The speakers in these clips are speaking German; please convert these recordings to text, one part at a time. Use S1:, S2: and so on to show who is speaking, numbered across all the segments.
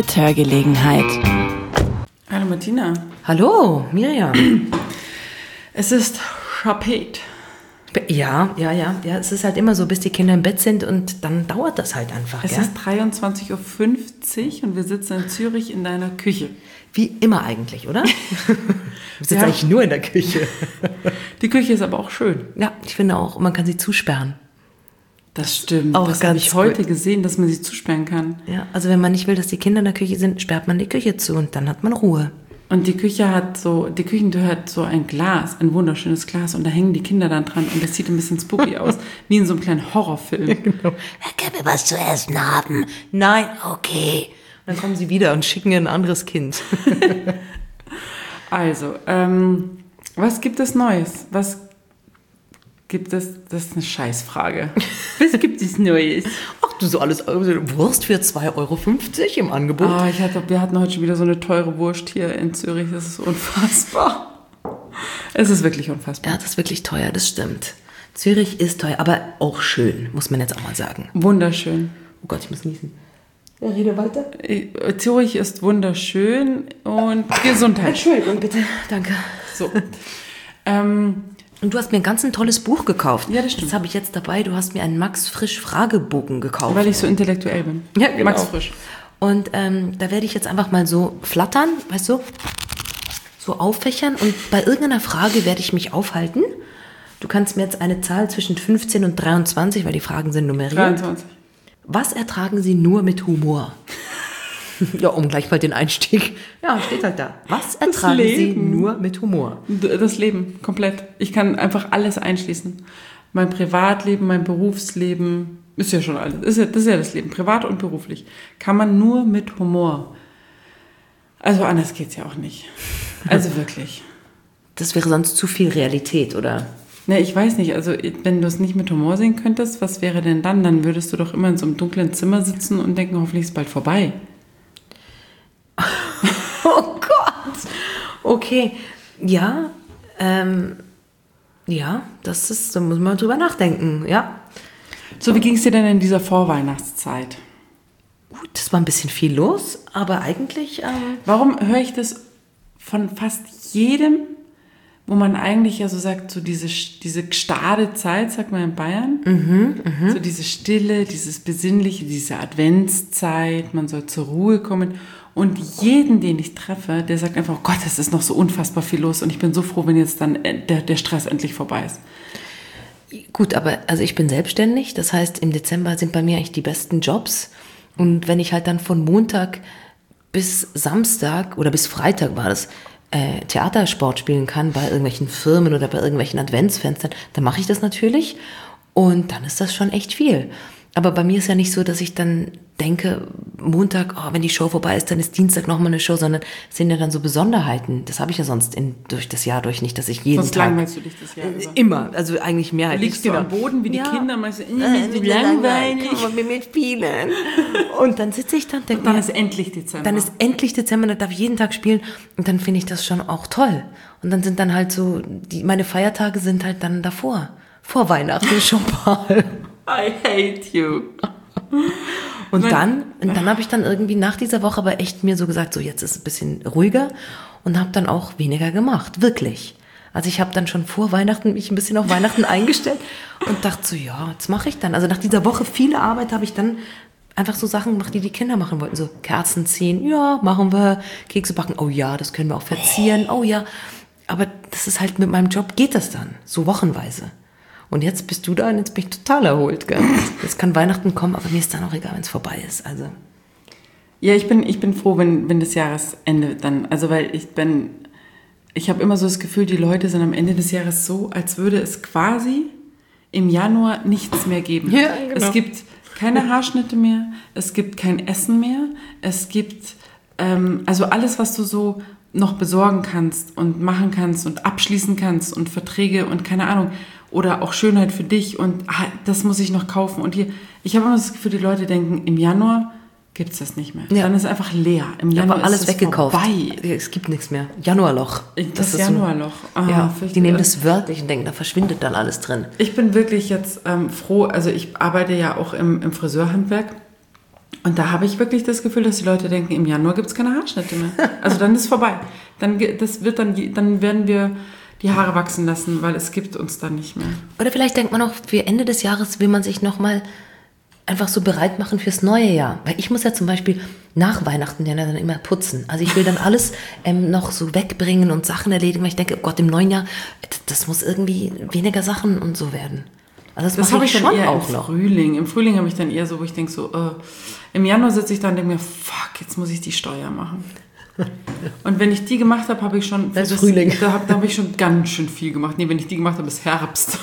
S1: mit Hörgelegenheit.
S2: Hallo Martina.
S3: Hallo Miriam.
S2: Es ist spät.
S3: Ja, es ist halt immer so, bis die Kinder im Bett sind und dann dauert das halt einfach.
S2: Es ist 23.50 Uhr und wir sitzen in Zürich in deiner Küche.
S3: Wie immer eigentlich, oder? Wir sitzen eigentlich nur in der Küche.
S2: Die Küche ist aber auch schön.
S3: Ja, ich finde auch, man kann sie zusperren.
S2: Das stimmt.
S3: Auch
S2: das habe ich heute gesehen, dass man sie zusperren kann.
S3: Ja, also wenn man nicht will, dass die Kinder in der Küche sind, sperrt man die Küche zu und dann hat man Ruhe.
S2: Und die Küchentür hat so ein Glas, ein wunderschönes Glas und da hängen die Kinder dann dran und das sieht ein bisschen spooky aus, wie in so einem kleinen Horrorfilm.
S3: Ja, genau. Können wir was zu essen haben? Nein, okay. Und dann kommen sie wieder und schicken ihr ein anderes Kind.
S2: Also, was gibt es Neues? Was gibt es? Das ist eine Scheißfrage. Was gibt es Neues?
S3: Ach du, so alles Wurst für 2,50 Euro im Angebot.
S2: Wir hatten heute schon wieder so eine teure Wurst hier in Zürich. Das ist unfassbar. Es ist wirklich unfassbar.
S3: Ja, das ist wirklich teuer, das stimmt. Zürich ist teuer, aber auch schön, muss man jetzt auch mal sagen.
S2: Wunderschön.
S3: Oh Gott, ich muss niesen. Ja, rede weiter.
S2: Zürich ist wunderschön und Gesundheit.
S3: Entschuldigung, bitte. Danke.
S2: So.
S3: Und du hast mir ein ganz tolles Buch gekauft.
S2: Ja, das stimmt.
S3: Das habe ich jetzt dabei. Du hast mir einen Max Frisch Fragebogen gekauft.
S2: Weil ich so intellektuell bin.
S3: Ja, genau.
S2: Max Frisch.
S3: Und da werde ich jetzt einfach mal so flattern, weißt du, so auffächern. Und bei irgendeiner Frage werde ich mich aufhalten. Du kannst mir jetzt eine Zahl zwischen 15 und 23, weil die Fragen sind nummeriert.
S2: 23.
S3: Was ertragen Sie nur mit Humor? Ja, um gleich mal den Einstieg. Ja, steht halt da. Was ertragen Sie nur mit Humor?
S2: Das Leben, komplett. Ich kann einfach alles einschließen. Mein Privatleben, mein Berufsleben, ist ja schon alles. Das ist ja das Leben, privat und beruflich. Kann man nur mit Humor. Also anders geht's ja auch nicht. Also wirklich.
S3: Das wäre sonst zu viel Realität, oder?
S2: Ne, ich weiß nicht. Also wenn du es nicht mit Humor sehen könntest, was wäre denn dann? Dann würdest du doch immer in so einem dunklen Zimmer sitzen und denken, hoffentlich ist es bald vorbei.
S3: Oh Gott. Okay. Ja, da muss man drüber nachdenken, ja.
S2: So, wie ging es dir denn in dieser Vorweihnachtszeit?
S3: Gut, es war ein bisschen viel los, aber eigentlich...
S2: Warum höre ich das von fast jedem, wo man eigentlich ja so sagt, so diese gestade Zeit, sagt man in Bayern, so diese Stille, dieses Besinnliche, diese Adventszeit, man soll zur Ruhe kommen. Und jeden, den ich treffe, der sagt einfach, oh Gott, es ist noch so unfassbar viel los und ich bin so froh, wenn jetzt dann der Stress endlich vorbei ist.
S3: Gut, aber also ich bin selbstständig, das heißt, im Dezember sind bei mir eigentlich die besten Jobs. Und wenn ich halt dann von Montag bis Samstag oder bis Freitag war das, Theatersport spielen kann bei irgendwelchen Firmen oder bei irgendwelchen Adventsfenstern, dann mache ich das natürlich und dann ist das schon echt viel. Aber bei mir ist ja nicht so, dass ich dann denke, Montag, wenn die Show vorbei ist, dann ist Dienstag nochmal eine Show, sondern es sind ja dann so Besonderheiten. Das habe ich ja sonst durch das Jahr durch nicht, dass ich jeden
S2: Sonst
S3: Tag...
S2: langweilst du dich das Jahr über.
S3: Immer, also eigentlich mehrheitlich.
S2: Du liegst so am Boden wie die Kinder, meinst du, langweilig.
S3: Kann man mit spielen. Und dann sitze ich dann, denke
S2: dann
S3: mir,
S2: ist endlich Dezember.
S3: Dann ist endlich Dezember, dann darf ich jeden Tag spielen und dann finde ich das schon auch toll. Und dann sind dann halt so, meine Feiertage sind halt dann davor. Vor Weihnachten schon mal.
S2: I hate you.
S3: Und dann habe ich dann irgendwie nach dieser Woche aber echt mir so gesagt, so jetzt ist es ein bisschen ruhiger und habe dann auch weniger gemacht, wirklich. Also ich habe dann schon vor Weihnachten mich ein bisschen auf Weihnachten eingestellt und dachte so, ja, jetzt mache ich dann. Also nach dieser Woche viele Arbeit habe ich dann einfach so Sachen gemacht, die die Kinder machen wollten. So Kerzen ziehen, ja, machen wir. Kekse backen, oh ja, das können wir auch verzieren, oh ja. Aber das ist halt mit meinem Job, geht das dann, so wochenweise. Und jetzt bist du da und jetzt bin ich total erholt. Gell? Jetzt kann Weihnachten kommen, aber mir ist dann auch egal, wenn es vorbei ist. Also.
S2: Ja, ich bin froh, wenn das Jahresende dann, also weil ich habe immer so das Gefühl, die Leute sind am Ende des Jahres so, als würde es quasi im Januar nichts mehr geben.
S3: Ja, genau.
S2: Es gibt keine Haarschnitte mehr, es gibt kein Essen mehr, es gibt also alles, was du so noch besorgen kannst und machen kannst und abschließen kannst und Verträge und keine Ahnung oder auch Schönheit für dich und das muss ich noch kaufen und hier, ich habe immer das Gefühl, die Leute denken, im Januar gibt es das nicht mehr. Ja. Dann ist es einfach leer. Im Januar
S3: aber alles
S2: ist
S3: weggekauft.
S2: Vorbei.
S3: Es gibt nichts mehr. Januarloch.
S2: Das Januarloch.
S3: So, ja, die nehmen das wörtlich und denken, da verschwindet dann alles drin.
S2: Ich bin wirklich jetzt froh, also ich arbeite ja auch im Friseurhandwerk Und da habe ich wirklich das Gefühl, dass die Leute denken, im Januar gibt es keine Haarschnitte mehr. Also dann ist vorbei. Dann werden wir die Haare wachsen lassen, weil es gibt uns dann nicht mehr.
S3: Oder vielleicht denkt man auch, für Ende des Jahres will man sich nochmal einfach so bereit machen fürs neue Jahr. Weil ich muss ja zum Beispiel nach Weihnachten ja dann immer putzen. Also ich will dann alles noch so wegbringen und Sachen erledigen, weil ich denke, oh Gott, im neuen Jahr, das muss irgendwie weniger Sachen und so werden. Also das mache ich schon
S2: eher
S3: auch
S2: im
S3: noch.
S2: Frühling. Im Frühling habe ich dann eher so, wo ich denke so, im Januar sitze ich da und denke mir, fuck, jetzt muss ich die Steuer machen. Und wenn ich die gemacht habe, habe ich schon...
S3: Das Frühling.
S2: Da habe ich schon ganz schön viel gemacht. Nee, wenn ich die gemacht habe, ist Herbst.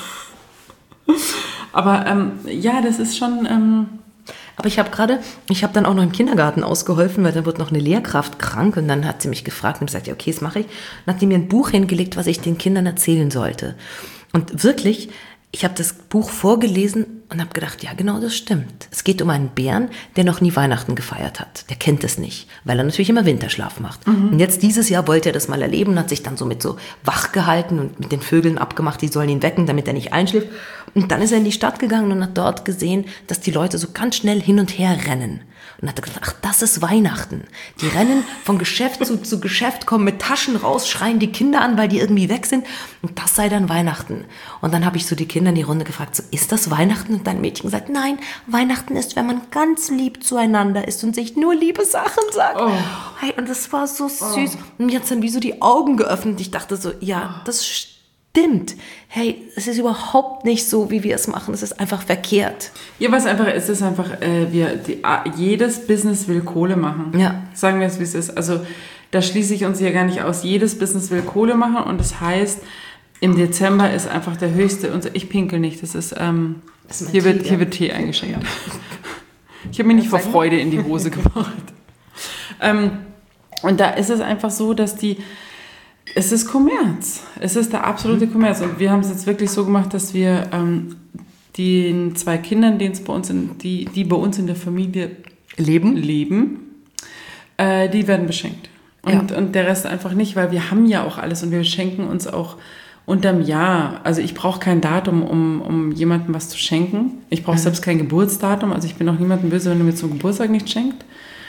S2: Aber ja, das ist schon...
S3: Aber ich habe dann auch noch im Kindergarten ausgeholfen, weil da wurde noch eine Lehrkraft krank und dann hat sie mich gefragt und gesagt, ja okay, das mache ich. Und hat die mir ein Buch hingelegt, was ich den Kindern erzählen sollte. Und wirklich, ich habe das Buch vorgelesen und habe gedacht, ja genau, das stimmt. Es geht um einen Bären, der noch nie Weihnachten gefeiert hat. Der kennt es nicht, weil er natürlich immer Winterschlaf macht. Und jetzt dieses Jahr wollte er das mal erleben und hat sich dann so mit so wach gehalten und mit den Vögeln abgemacht, die sollen ihn wecken, damit er nicht einschläft. Und dann ist er in die Stadt gegangen und hat dort gesehen, dass die Leute so ganz schnell hin und her rennen. Und hat gedacht, ach, das ist Weihnachten. Die rennen von Geschäft zu Geschäft, kommen mit Taschen raus, schreien die Kinder an, weil die irgendwie weg sind. Und das sei dann Weihnachten. Und dann habe ich so die Kinder in die Runde gefragt, so, ist das Weihnachten? Und dann Mädchen gesagt, nein, Weihnachten ist, wenn man ganz lieb zueinander ist und sich nur liebe Sachen sagt. Oh. Hey, und das war so süß. Und mir hat dann wie so die Augen geöffnet. Ich dachte so, ja, das stimmt. Hey, es ist überhaupt nicht so, wie wir es machen. Es ist einfach verkehrt.
S2: Ja, was einfach ist, ist einfach, jedes Business will Kohle machen.
S3: Ja.
S2: Sagen wir es, wie es ist. Also da schließe ich uns hier gar nicht aus. Jedes Business will Kohle machen und das heißt, im Dezember ist einfach der höchste, ich pinkel nicht, das ist, hier wird Tee eingeschenkt. Ja. Ich habe mir nicht vor Freude in die Hose gemacht. Und da ist es einfach so, dass es ist Kommerz. Es ist der absolute Kommerz. Und wir haben es jetzt wirklich so gemacht, dass wir den 2 Kindern, die bei uns in der Familie leben, die werden beschenkt. Und der Rest einfach nicht, weil wir haben ja auch alles und wir schenken uns auch unterm Jahr. Also ich brauche kein Datum, um jemandem was zu schenken. Ich brauche selbst kein Geburtsdatum. Also ich bin auch niemandem böse, wenn er mir zum Geburtstag nicht schenkt.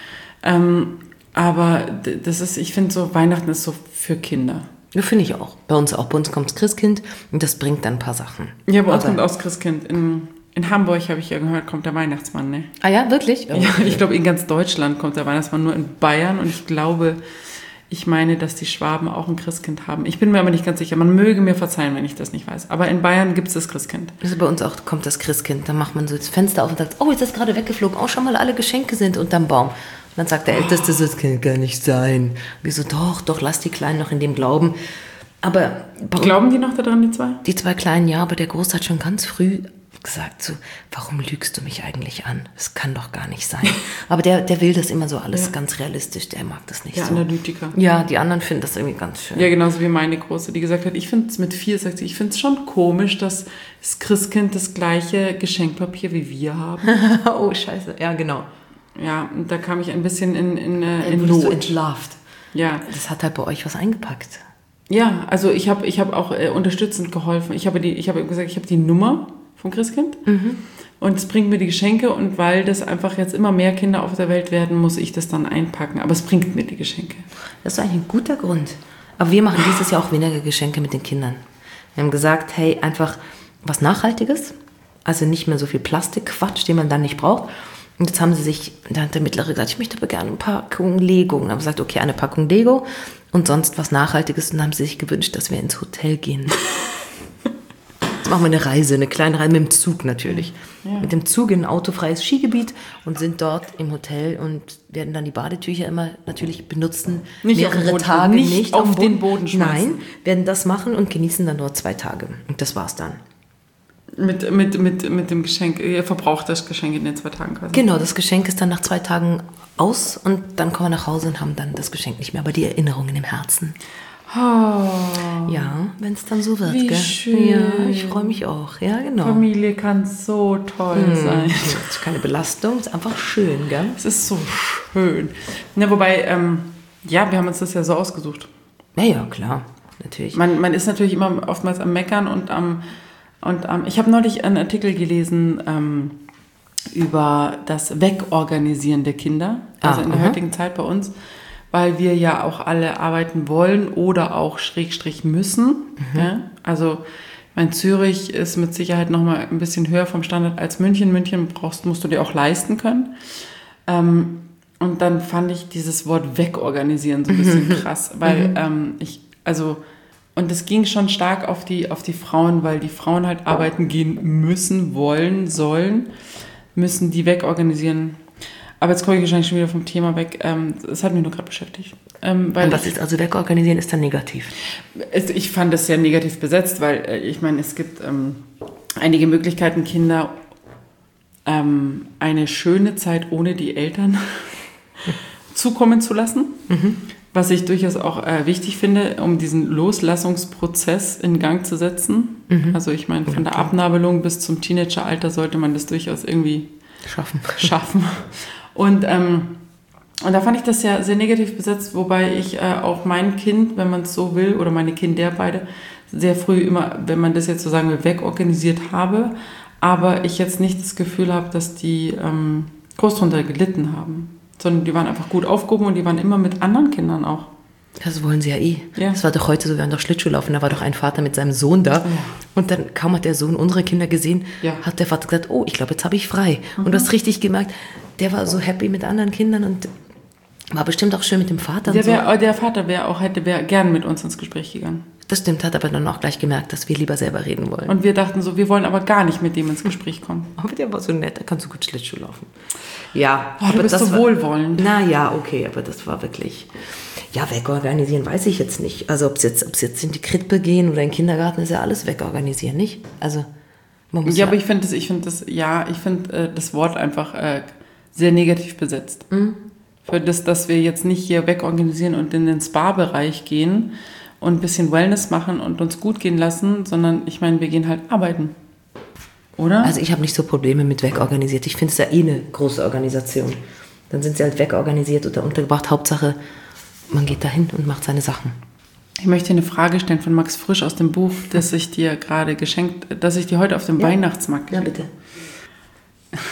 S2: Aber ich finde so, Weihnachten ist so für Kinder.
S3: Ja, finde ich auch. Bei uns kommt das Christkind und das bringt dann ein paar Sachen.
S2: Ja, bei uns kommt auch das Christkind. In Hamburg, habe ich ja gehört, kommt der Weihnachtsmann, ne?
S3: Ah ja, wirklich?
S2: Ja, ich glaube, in ganz Deutschland kommt der Weihnachtsmann, nur in Bayern. Und ich meine, dass die Schwaben auch ein Christkind haben. Ich bin mir aber nicht ganz sicher. Man möge mir verzeihen, wenn ich das nicht weiß. Aber in Bayern gibt es das Christkind.
S3: Also bei uns auch kommt das Christkind. Dann macht man so das Fenster auf und sagt, oh, jetzt ist gerade weggeflogen. Oh, schon mal alle Geschenke sind unterm Baum. Und dann sagt der Älteste, das kann gar nicht sein. Wir so, doch, lass die Kleinen noch in dem glauben. Aber
S2: glauben die noch daran, die 2?
S3: Die 2 Kleinen, ja, aber der Große hat schon ganz früh gesagt so, warum lügst du mich eigentlich an? Das kann doch gar nicht sein. Aber der will das immer so alles ganz realistisch, der mag das nicht so.
S2: Der Analytiker.
S3: Ja, die anderen finden das irgendwie ganz schön.
S2: Ja, genauso wie meine Große, die gesagt hat, ich finde es mit 4, sagt sie, ich finde es schon komisch, dass das Christkind das gleiche Geschenkpapier wie wir haben.
S3: Oh, scheiße, ja, genau.
S2: Ja, und da kam ich ein bisschen in
S3: Not. Du entlarvt.
S2: Ja.
S3: Das hat halt bei euch was eingepackt.
S2: Ja, also ich hab auch unterstützend geholfen. Ich habe gesagt, ich habe die Nummer vom Christkind und es bringt mir die Geschenke und weil das einfach jetzt immer mehr Kinder auf der Welt werden, muss ich das dann einpacken. Aber es bringt mir die Geschenke.
S3: Das ist eigentlich ein guter Grund. Aber wir machen dieses Jahr auch weniger Geschenke mit den Kindern. Wir haben gesagt, hey, einfach was Nachhaltiges, also nicht mehr so viel Plastikquatsch, den man dann nicht braucht. Und jetzt da hat der Mittlere gesagt, ich möchte aber gerne eine Packung Lego. Und dann haben wir gesagt, okay, eine Packung Lego und sonst was Nachhaltiges. Und dann haben sie sich gewünscht, dass wir ins Hotel gehen. Jetzt machen wir eine Reise, eine kleine Reise mit dem Zug natürlich. Ja. Mit dem Zug in ein autofreies Skigebiet und sind dort im Hotel und werden dann die Badetücher immer natürlich benutzen. Mehrere Tage
S2: nicht auf den Boden schmeißen.
S3: Nein, werden das machen und genießen dann nur 2 Tage. Und das war's dann.
S2: Mit dem Geschenk, ihr verbraucht das Geschenk in den 2 Tagen quasi.
S3: Genau, das Geschenk ist dann nach 2 Tagen aus und dann kommen wir nach Hause und haben dann das Geschenk nicht mehr, aber die Erinnerungen im Herzen.
S2: Oh.
S3: Ja, wenn es dann so wird.
S2: Wie
S3: gell?
S2: Schön.
S3: Ja, ich freue mich auch. Ja, genau.
S2: Familie kann so toll sein.
S3: Es ist keine Belastung, es ist einfach schön, gell?
S2: Es ist so schön. Na, wobei, wir haben uns das ja so ausgesucht.
S3: Ja, klar, natürlich.
S2: Man ist natürlich immer oftmals am Meckern und ich habe neulich einen Artikel gelesen, über das Wegorganisieren der Kinder, also in der heutigen Zeit bei uns, weil wir ja auch alle arbeiten wollen oder auch Schrägstrich müssen. Ja? Also mein Zürich ist mit Sicherheit nochmal ein bisschen höher vom Standard als München. München musst du dir auch leisten können. Und dann fand ich dieses Wort wegorganisieren so ein bisschen krass, weil und es ging schon stark auf die Frauen, weil die Frauen halt arbeiten gehen müssen, wollen, sollen, müssen die wegorganisieren. Aber jetzt komme ich wahrscheinlich schon wieder vom Thema weg. Das hat mich nur gerade beschäftigt.
S3: Weil was ist also wegorganisieren, ist dann negativ?
S2: Ich fand das sehr negativ besetzt, weil ich meine, es gibt einige Möglichkeiten, Kinder eine schöne Zeit ohne die Eltern zukommen zu lassen. Was ich durchaus auch wichtig finde, um diesen Loslassungsprozess in Gang zu setzen. Also ich meine, von der Abnabelung bis zum Teenageralter sollte man das durchaus irgendwie schaffen. Und da fand ich das ja sehr negativ besetzt, wobei ich auch mein Kind, wenn man es so will, oder meine Kinder beide, sehr früh immer, wenn man das jetzt so sagen will, wegorganisiert habe, aber ich jetzt nicht das Gefühl habe, dass die groß drunter gelitten haben, sondern die waren einfach gut aufgehoben und die waren immer mit anderen Kindern auch.
S3: Das wollen sie ja eh. Ja. Das war doch heute so, wir waren doch Schlittschuh laufen, da war doch ein Vater mit seinem Sohn da. Und dann kaum hat der Sohn unsere Kinder gesehen, hat der Vater gesagt, oh, ich glaube, jetzt habe ich frei. Und du hast richtig gemerkt, der war so happy mit anderen Kindern und war bestimmt auch schön mit dem Vater.
S2: Der Vater wäre gern mit uns ins Gespräch gegangen.
S3: Das stimmt, hat aber dann auch gleich gemerkt, dass wir lieber selber reden wollen.
S2: Und wir dachten so, wir wollen aber gar nicht mit dem ins Gespräch kommen.
S3: Aber der war so nett, da kannst du gut Schlittschuh laufen. Ja,
S2: aber du bist so wohlwollend.
S3: Ja, okay, aber das war wirklich... Ja, wegorganisieren weiß ich jetzt nicht. Also ob es jetzt in die Krippe gehen oder in den Kindergarten, ist ja alles wegorganisieren, nicht? Also man muss
S2: aber ich finde das Wort einfach sehr negativ besetzt. Für das, dass wir jetzt nicht hier wegorganisieren und in den Spa-Bereich gehen und ein bisschen Wellness machen und uns gut gehen lassen, sondern ich meine, wir gehen halt arbeiten. Oder?
S3: Also ich habe nicht so Probleme mit wegorganisiert. Ich finde es ja eh eine große Organisation. Dann sind sie halt wegorganisiert oder untergebracht. Hauptsache, man geht dahin und macht seine Sachen.
S2: Ich möchte dir eine Frage stellen von Max Frisch aus dem Buch, das ich dir gerade das ich dir heute auf dem Weihnachtsmarkt
S3: geschenkt habe. Ja, bitte.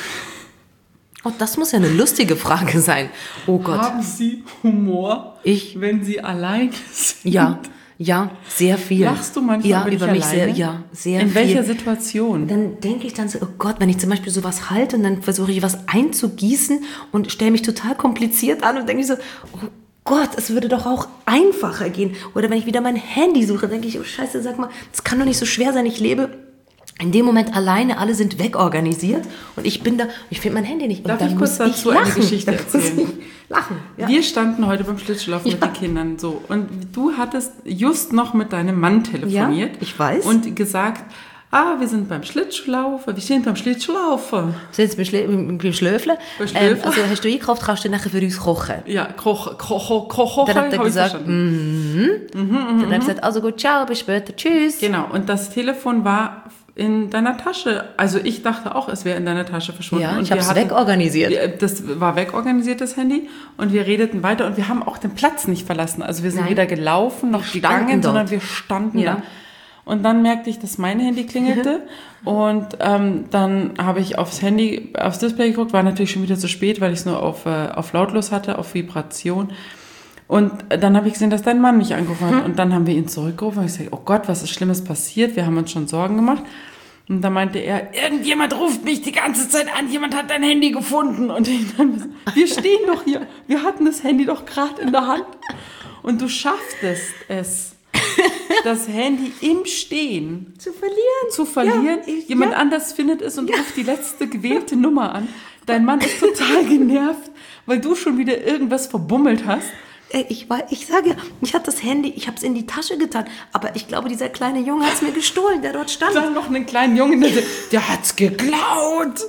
S3: Oh, das muss ja eine lustige Frage sein. Oh Gott.
S2: Haben Sie Humor, wenn Sie allein sind?
S3: Ja, sehr viel.
S2: Lachst du manchmal
S3: über mich alleine? Sehr
S2: In
S3: viel.
S2: welcher Situation?
S3: Dann denke ich dann so, oh Gott, wenn ich zum Beispiel sowas halte und dann versuche ich was einzugießen und stelle mich total kompliziert an und denke ich so, oh Gott, es würde doch auch einfacher gehen. Oder wenn ich wieder mein Handy suche, denke ich, oh Scheiße, sag mal, das kann doch nicht so schwer sein, ich lebe in dem Moment alleine, alle sind wegorganisiert und ich bin da, ich finde mein Handy nicht. Und
S2: darf ich kurz dazu eine Geschichte erzählen?
S3: Lachen. Ja.
S2: Wir standen heute beim Schlittschuhlaufen mit den Kindern so und du hattest just noch mit deinem Mann telefoniert.
S3: Ja, ich weiß.
S2: Und gesagt, wir sind beim Schlittschuhlaufen, wir sind beim Schlittschuhlaufen.
S3: Sind Sie beim Schlöfle? Also hast du eingekauft, kannst du nachher für uns kochen?
S2: Ja, kochen.
S3: Dann hat er gesagt, Dann hat er gesagt, also gut, ciao, bis später, tschüss.
S2: Genau, und das Telefon war in deiner Tasche. Also ich dachte auch, es wäre in deiner Tasche verschwunden.
S3: Ja, ich habe es wegorganisiert.
S2: Das war wegorganisiert, das Handy. Und wir redeten weiter und wir haben auch den Platz nicht verlassen. Also wir sind weder gelaufen noch gegangen, sondern wir standen da. Und dann merkte ich, dass mein Handy klingelte. Und dann habe ich aufs Display geguckt, war natürlich schon wieder zu spät, weil ich es nur auf lautlos hatte, auf Vibration. Und dann habe ich gesehen, dass dein Mann mich angerufen hat. Und dann haben wir ihn zurückgerufen und ich sage, oh Gott, was ist Schlimmes passiert? Wir haben uns schon Sorgen gemacht. Und dann meinte er, irgendjemand ruft mich die ganze Zeit an, jemand hat dein Handy gefunden. Und ich dann, wir stehen doch hier, wir hatten das Handy doch gerade in der Hand. Und du schaffst es, das Handy im Stehen zu verlieren. Jemand anders findet es und ruft die letzte gewählte Nummer an. Dein Mann ist total genervt, weil du schon wieder irgendwas verbummelt hast.
S3: Ich sage ja, ich hatte das Handy, ich habe es in die Tasche getan, aber ich glaube, dieser kleine Junge hat es mir gestohlen, der dort stand.
S2: Dann noch einen kleinen Jungen, der hat's geklaut.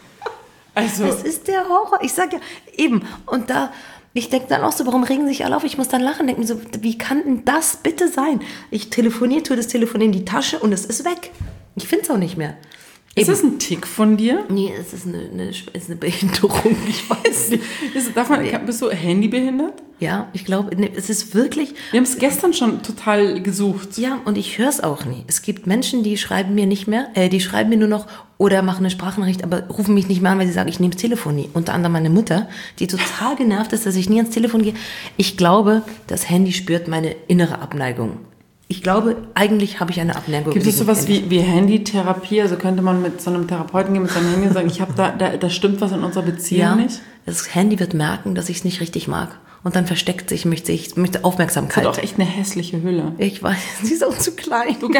S2: Also,
S3: das ist der Horror. Ich sage ja, eben. Und ich denke dann auch so, warum regen sich alle auf? Ich muss dann lachen, denke mir so, wie kann denn das bitte sein? Ich tue das Telefon in die Tasche und es ist weg. Ich finde es auch nicht mehr.
S2: Ist das ein Tick von dir?
S3: Nee, es ist eine Behinderung, ich weiß nicht.
S2: Bist du handybehindert?
S3: Ja, ich glaube, nee, es ist wirklich...
S2: Wir haben es gestern schon total gesucht.
S3: Ja, und ich höre es auch nie. Es gibt Menschen, die schreiben mir nicht mehr, die schreiben mir nur noch oder machen eine Sprachnachricht, aber rufen mich nicht mehr an, weil sie sagen, ich nehme das Telefon nie. Unter anderem meine Mutter, die total genervt ist, dass ich nie ans Telefon gehe. Ich glaube, das Handy spürt meine innere Abneigung. Ich glaube, eigentlich habe ich eine Abneigung.
S2: Gibt es sowas wie Handytherapie? Also könnte man mit so einem Therapeuten gehen, mit seinem Handy und sagen, ich habe da stimmt was in unserer Beziehung nicht?
S3: Das Handy wird merken, dass ich es nicht richtig mag. Und dann versteckt sich, möchte Aufmerksamkeit.
S2: Das ist doch echt eine hässliche Hülle.
S3: Ich weiß, sie ist auch zu klein.
S2: Du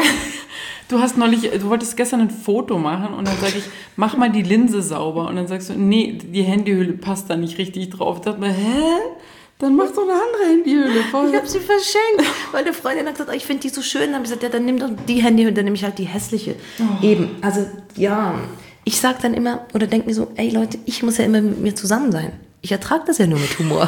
S2: wolltest gestern ein Foto machen und dann sage ich, mach mal die Linse sauber. Und dann sagst du, nee, die Handyhülle passt da nicht richtig drauf. Ich dachte mir, Dann mach doch eine andere Handyhülle.
S3: Ich habe sie verschenkt, weil eine Freundin hat gesagt, ich finde die so schön. Dann habe ich gesagt, ja, dann nimm doch die Handyhülle, dann nehme ich halt die hässliche. Oh. Eben, also ja, ich sage dann immer oder denke mir so, ey Leute, ich muss ja immer mit mir zusammen sein. Ich ertrage das ja nur mit Humor.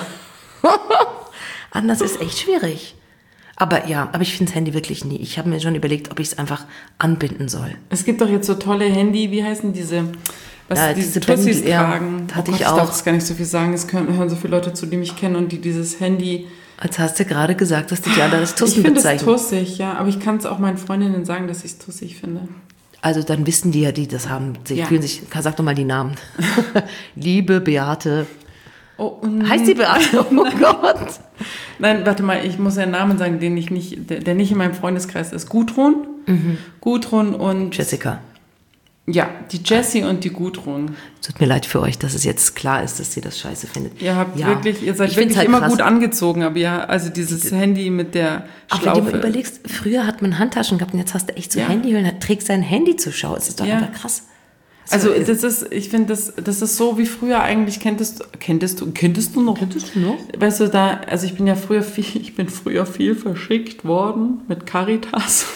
S3: Anders ist echt schwierig. Aber ich finde das Handy wirklich nie. Ich habe mir schon überlegt, ob ich es einfach anbinden soll.
S2: Es gibt doch jetzt so tolle Handy, wie heißen diese... diese Tussis tragen.
S3: Hatte ich auch.
S2: Ich darf das gar nicht so viel sagen. Es hören so viele Leute zu, die mich kennen und die dieses Handy...
S3: Als hast du gerade gesagt, dass die alle als Tussen bezeichnen.
S2: Ich finde es tussig, ja. Aber ich kann es auch meinen Freundinnen sagen, dass ich es tussig finde.
S3: Also dann wissen die ja, die das haben. Fühlen sich... Sag doch mal die Namen. Liebe Beate...
S2: Oh,
S3: heißt die Beate? Oh Gott.
S2: Nein, warte mal, ich muss einen Namen sagen, der nicht in meinem Freundeskreis ist. Gudrun. Mhm. Gudrun und...
S3: Jessica.
S2: Ja, die Jessie und die Gudrun.
S3: Tut mir leid für euch, dass es jetzt klar ist, dass ihr das scheiße findet.
S2: Ihr seid wirklich halt immer krass. Gut angezogen, aber ja, also dieses Handy mit der Schlaufe.
S3: Aber wenn du mal überlegst, früher hat man Handtaschen gehabt und jetzt hast du echt so Handyhüllen, trägst dein Handy zur Schau. Es ist doch einfach krass.
S2: Also ich finde, das ist so wie früher eigentlich, kenntest du noch? Weißt du, also ich bin früher viel verschickt worden mit Caritas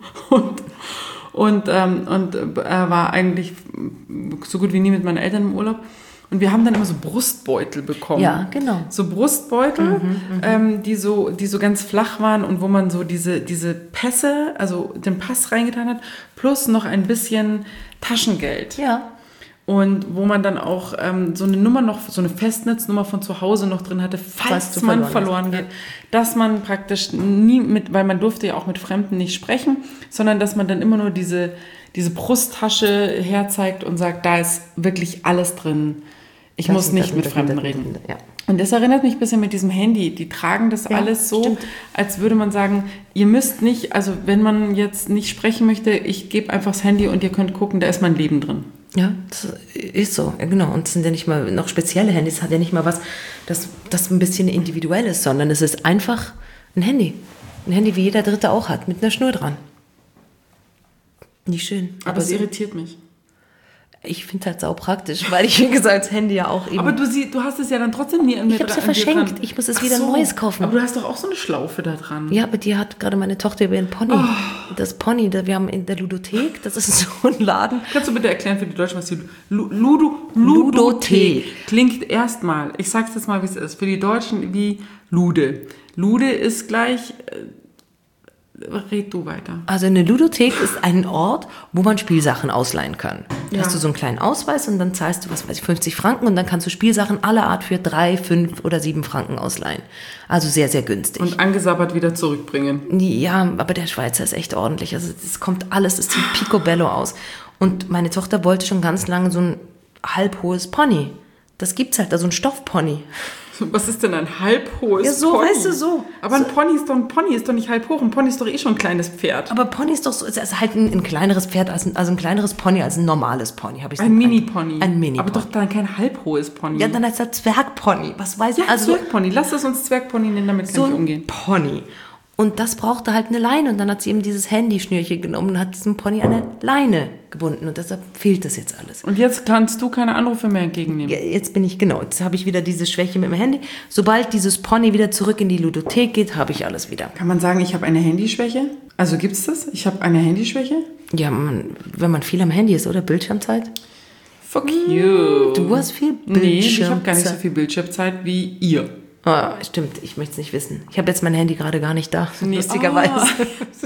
S2: und war eigentlich so gut wie nie mit meinen Eltern im Urlaub. Und wir haben dann immer so Brustbeutel bekommen.
S3: Ja, genau.
S2: So Brustbeutel, die so ganz flach waren und wo man so diese Pässe, also den Pass reingetan hat, plus noch ein bisschen Taschengeld.
S3: Ja.
S2: Und wo man dann auch so eine Festnetznummer von zu Hause noch drin hatte, falls man verloren geht. Dass man praktisch weil man durfte ja auch mit Fremden nicht sprechen, sondern dass man dann immer nur diese Brusttasche herzeigt und sagt, da ist wirklich alles drin. Ich muss nicht mit Fremden reden. Ja. Und das erinnert mich ein bisschen mit diesem Handy. Die tragen das alles so, stimmt. Als würde man sagen, ihr müsst nicht, also wenn man jetzt nicht sprechen möchte, ich gebe einfach das Handy und ihr könnt gucken, da ist mein Leben drin.
S3: Ja, das ist so, ja, genau. Und es sind ja nicht mal noch spezielle Handys, es hat ja nicht mal was, das ein bisschen individuell ist, sondern es ist einfach ein Handy. Ein Handy, wie jeder Dritte auch hat, mit einer Schnur dran. Nicht schön.
S2: Aber es irritiert mich.
S3: Ich finde halt sau praktisch, weil ich, wie gesagt, das Handy ja auch eben...
S2: Aber du hast es ja dann trotzdem nie an mir dran.
S3: Ich habe es ja verschenkt. Ich muss es wieder Neues kaufen.
S2: Aber du hast doch auch so eine Schlaufe da dran.
S3: Ja, aber die hat gerade meine Tochter über ihren Pony. Oh. Das Pony, wir haben in der Ludothek, das ist so ein Laden.
S2: Kannst du bitte erklären für die Deutschen, was die Ludothek klingt erstmal, ich sag's jetzt mal, wie es ist, für die Deutschen wie Lude. Lude ist gleich... Red du weiter.
S3: Also eine Ludothek ist ein Ort, wo man Spielsachen ausleihen kann. Da hast du so einen kleinen Ausweis und dann zahlst du, 50 Franken und dann kannst du Spielsachen aller Art für 3, 5 oder 7 Franken ausleihen. Also sehr, sehr günstig.
S2: Und angesabbert wieder zurückbringen.
S3: Ja, aber der Schweizer ist echt ordentlich. Also es kommt alles, es sieht picobello aus. Und meine Tochter wollte schon ganz lange so ein halbhohes Pony. Das gibt's halt, also ein Stoffpony.
S2: Was ist denn ein halbhohes Pony?
S3: Ja, so, weißt du, so.
S2: Aber ein Pony ist doch nicht halb hoch. Ein Pony ist doch eh schon ein kleines Pferd.
S3: Aber Pony ist doch so, es ist halt ein kleineres Pferd, ein kleineres Pony als ein normales Pony.
S2: Ein Mini-Pony.
S3: Ein Mini-Pony.
S2: Aber doch dann kein halbhohes Pony.
S3: Ja, dann heißt er Zwergpony. Was weiß ich?
S2: Ja, also Zwergpony. Lass es uns Zwergpony nennen, damit kann ich umgehen.
S3: Pony. Und das brauchte halt eine Leine. Und dann hat sie eben dieses Handyschnürchen genommen und hat diesem Pony eine Leine gebunden. Und deshalb fehlt das jetzt alles.
S2: Und jetzt kannst du keine Anrufe mehr entgegennehmen.
S3: Ja, jetzt habe ich wieder diese Schwäche mit dem Handy. Sobald dieses Pony wieder zurück in die Ludothek geht, habe ich alles wieder.
S2: Kann man sagen, ich habe eine Handyschwäche? Also gibt's das? Ich habe eine Handyschwäche?
S3: Ja, wenn man viel am Handy ist, oder? Bildschirmzeit?
S2: Fuck you.
S3: Du hast viel Bildschirmzeit.
S2: Nee, ich habe gar nicht so viel Bildschirmzeit wie ihr.
S3: Oh, stimmt, ich möchte es nicht wissen. Ich habe jetzt mein Handy gerade gar nicht da, lustigerweise.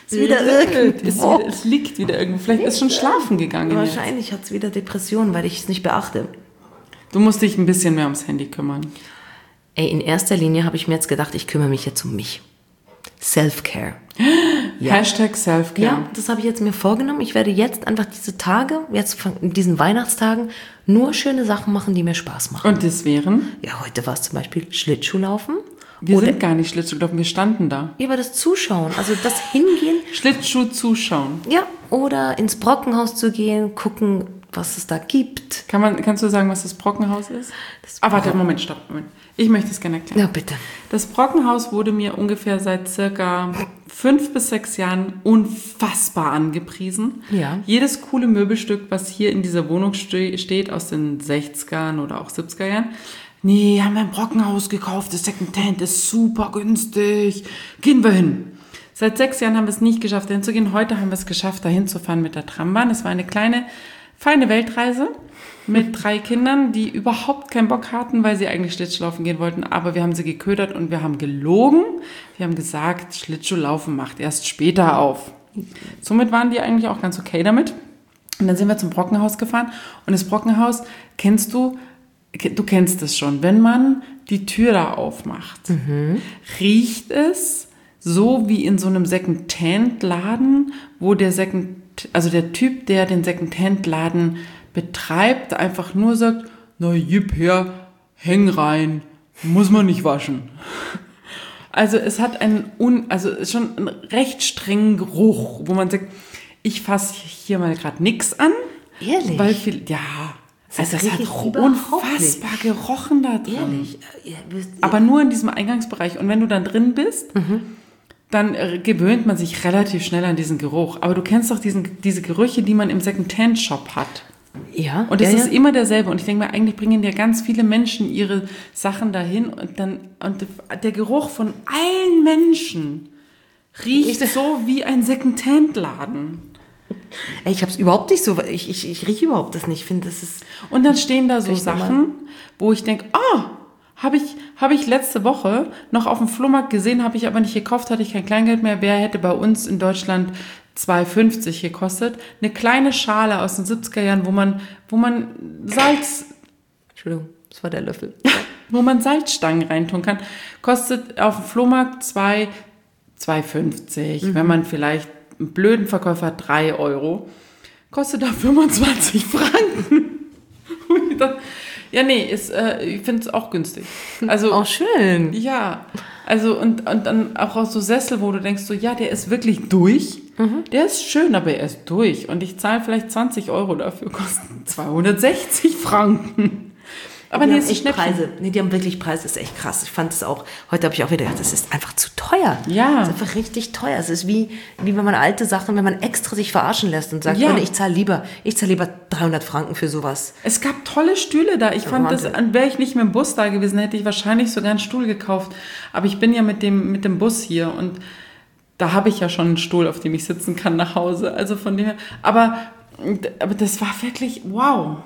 S3: Ist wieder irgendwo.
S2: Es liegt wieder irgendwo. Vielleicht ist schon schlafen gegangen.
S3: Wahrscheinlich hat es wieder Depressionen, weil ich es nicht beachte.
S2: Du musst dich ein bisschen mehr ums Handy kümmern.
S3: Ey, in erster Linie habe ich mir jetzt gedacht, ich kümmere mich jetzt um mich. Self-Care.
S2: Ja. Hashtag Self-Care.
S3: Ja, das habe ich jetzt mir vorgenommen. Ich werde jetzt einfach diese Tage, jetzt in diesen Weihnachtstagen, nur schöne Sachen machen, die mir Spaß machen.
S2: Und das wären?
S3: Ja, heute war es zum Beispiel Schlittschuhlaufen.
S2: Wir sind gar nicht Schlittschuh gelaufen, wir standen da.
S3: Ja, aber das Zuschauen, also das Hingehen.
S2: Schlittschuh zuschauen.
S3: Ja, oder ins Brockenhaus zu gehen, gucken, was es da gibt.
S2: Kannst du sagen, was das Brockenhaus ist? Warte, Moment. Ich möchte es gerne erklären.
S3: Ja, bitte.
S2: Das Brockenhaus wurde mir ungefähr seit circa 5 bis 6 Jahren unfassbar angepriesen.
S3: Ja.
S2: Jedes coole Möbelstück, was hier in dieser Wohnung steht, aus den 60ern oder auch 70er Jahren. Nee, haben wir ein Brockenhaus gekauft, das Secondhand ist super günstig. Gehen wir hin. Seit 6 Jahren haben wir es nicht geschafft, dahin zu gehen. Heute haben wir es geschafft, dahin zu fahren mit der Trambahn. Es war eine kleine, feine Weltreise mit 3 Kindern, die überhaupt keinen Bock hatten, weil sie eigentlich Schlittschuhlaufen gehen wollten. Aber wir haben sie geködert und wir haben gelogen. Wir haben gesagt, Schlittschuhlaufen macht erst später auf. Somit waren die eigentlich auch ganz okay damit. Und dann sind wir zum Brockenhaus gefahren. Und das Brockenhaus kennst du kennst es schon. Wenn man die Tür da aufmacht, riecht es so wie in so einem Second-Hand-Laden, wo der Typ, der den Second-Hand-Laden betreibt, einfach nur sagt, na gib her, häng rein, muss man nicht waschen. Also es hat schon einen recht strengen Geruch, wo man sagt, ich fasse hier mal gerade nichts an.
S3: Ehrlich?
S2: Weil also es hat unfassbar gerochen da drin.
S3: Ehrlich?
S2: Aber nur in diesem Eingangsbereich. Und wenn du dann drin bist, dann gewöhnt man sich relativ schnell an diesen Geruch. Aber du kennst doch diese Gerüche, die man im Second-Hand-Shop hat.
S3: Ja.
S2: Und es ist immer derselbe. Und ich denke mir, eigentlich bringen ja ganz viele Menschen ihre Sachen dahin. Und der Geruch von allen Menschen riecht so wie ein Second-Hand-Laden.
S3: Ey, ich hab's überhaupt nicht so, ich rieche überhaupt das nicht. Ich finde, das ist.
S2: Und dann stehen da so Sachen, wo ich denke, habe ich letzte Woche noch auf dem Flohmarkt gesehen, habe ich aber nicht gekauft, hatte ich kein Kleingeld mehr. Wer hätte bei uns in Deutschland 2,50 gekostet? Eine kleine Schale aus den 70er Jahren, wo man Salz...
S3: Entschuldigung, das war der Löffel.
S2: Wo man Salzstangen reintun kann. Kostet auf dem Flohmarkt 2,50. Wenn man vielleicht einen blöden Verkäufer hat, 3 Euro. Kostet da 25 Franken. Und ich dachte, ja, nee, ich finde es auch günstig. Also,
S3: auch schön.
S2: Ja, also und dann auch aus so Sessel, wo du denkst, so, ja, der ist wirklich durch. Der ist schön, aber er ist durch. Und ich zahle vielleicht 20 Euro dafür, kosten 260 Franken. Aber
S3: die
S2: nee,
S3: haben echt Preise. Nee, die haben wirklich Preise, das ist echt krass. Ich fand es auch, heute habe ich auch wieder gedacht, das ist einfach zu teuer.
S2: Ja.
S3: Das ist einfach richtig teuer. Es ist wie wenn man alte Sachen, wenn man extra sich verarschen lässt und sagt, ich zahle lieber 300 Franken für sowas.
S2: Es gab tolle Stühle da. Ich fand
S3: Wahnsinn.
S2: das, wäre ich nicht mit dem Bus da gewesen, hätte ich wahrscheinlich sogar einen Stuhl gekauft. Aber ich bin ja mit dem Bus hier und da habe ich ja schon einen Stuhl, auf dem ich sitzen kann nach Hause. Also von dem her. Aber das war wirklich wow.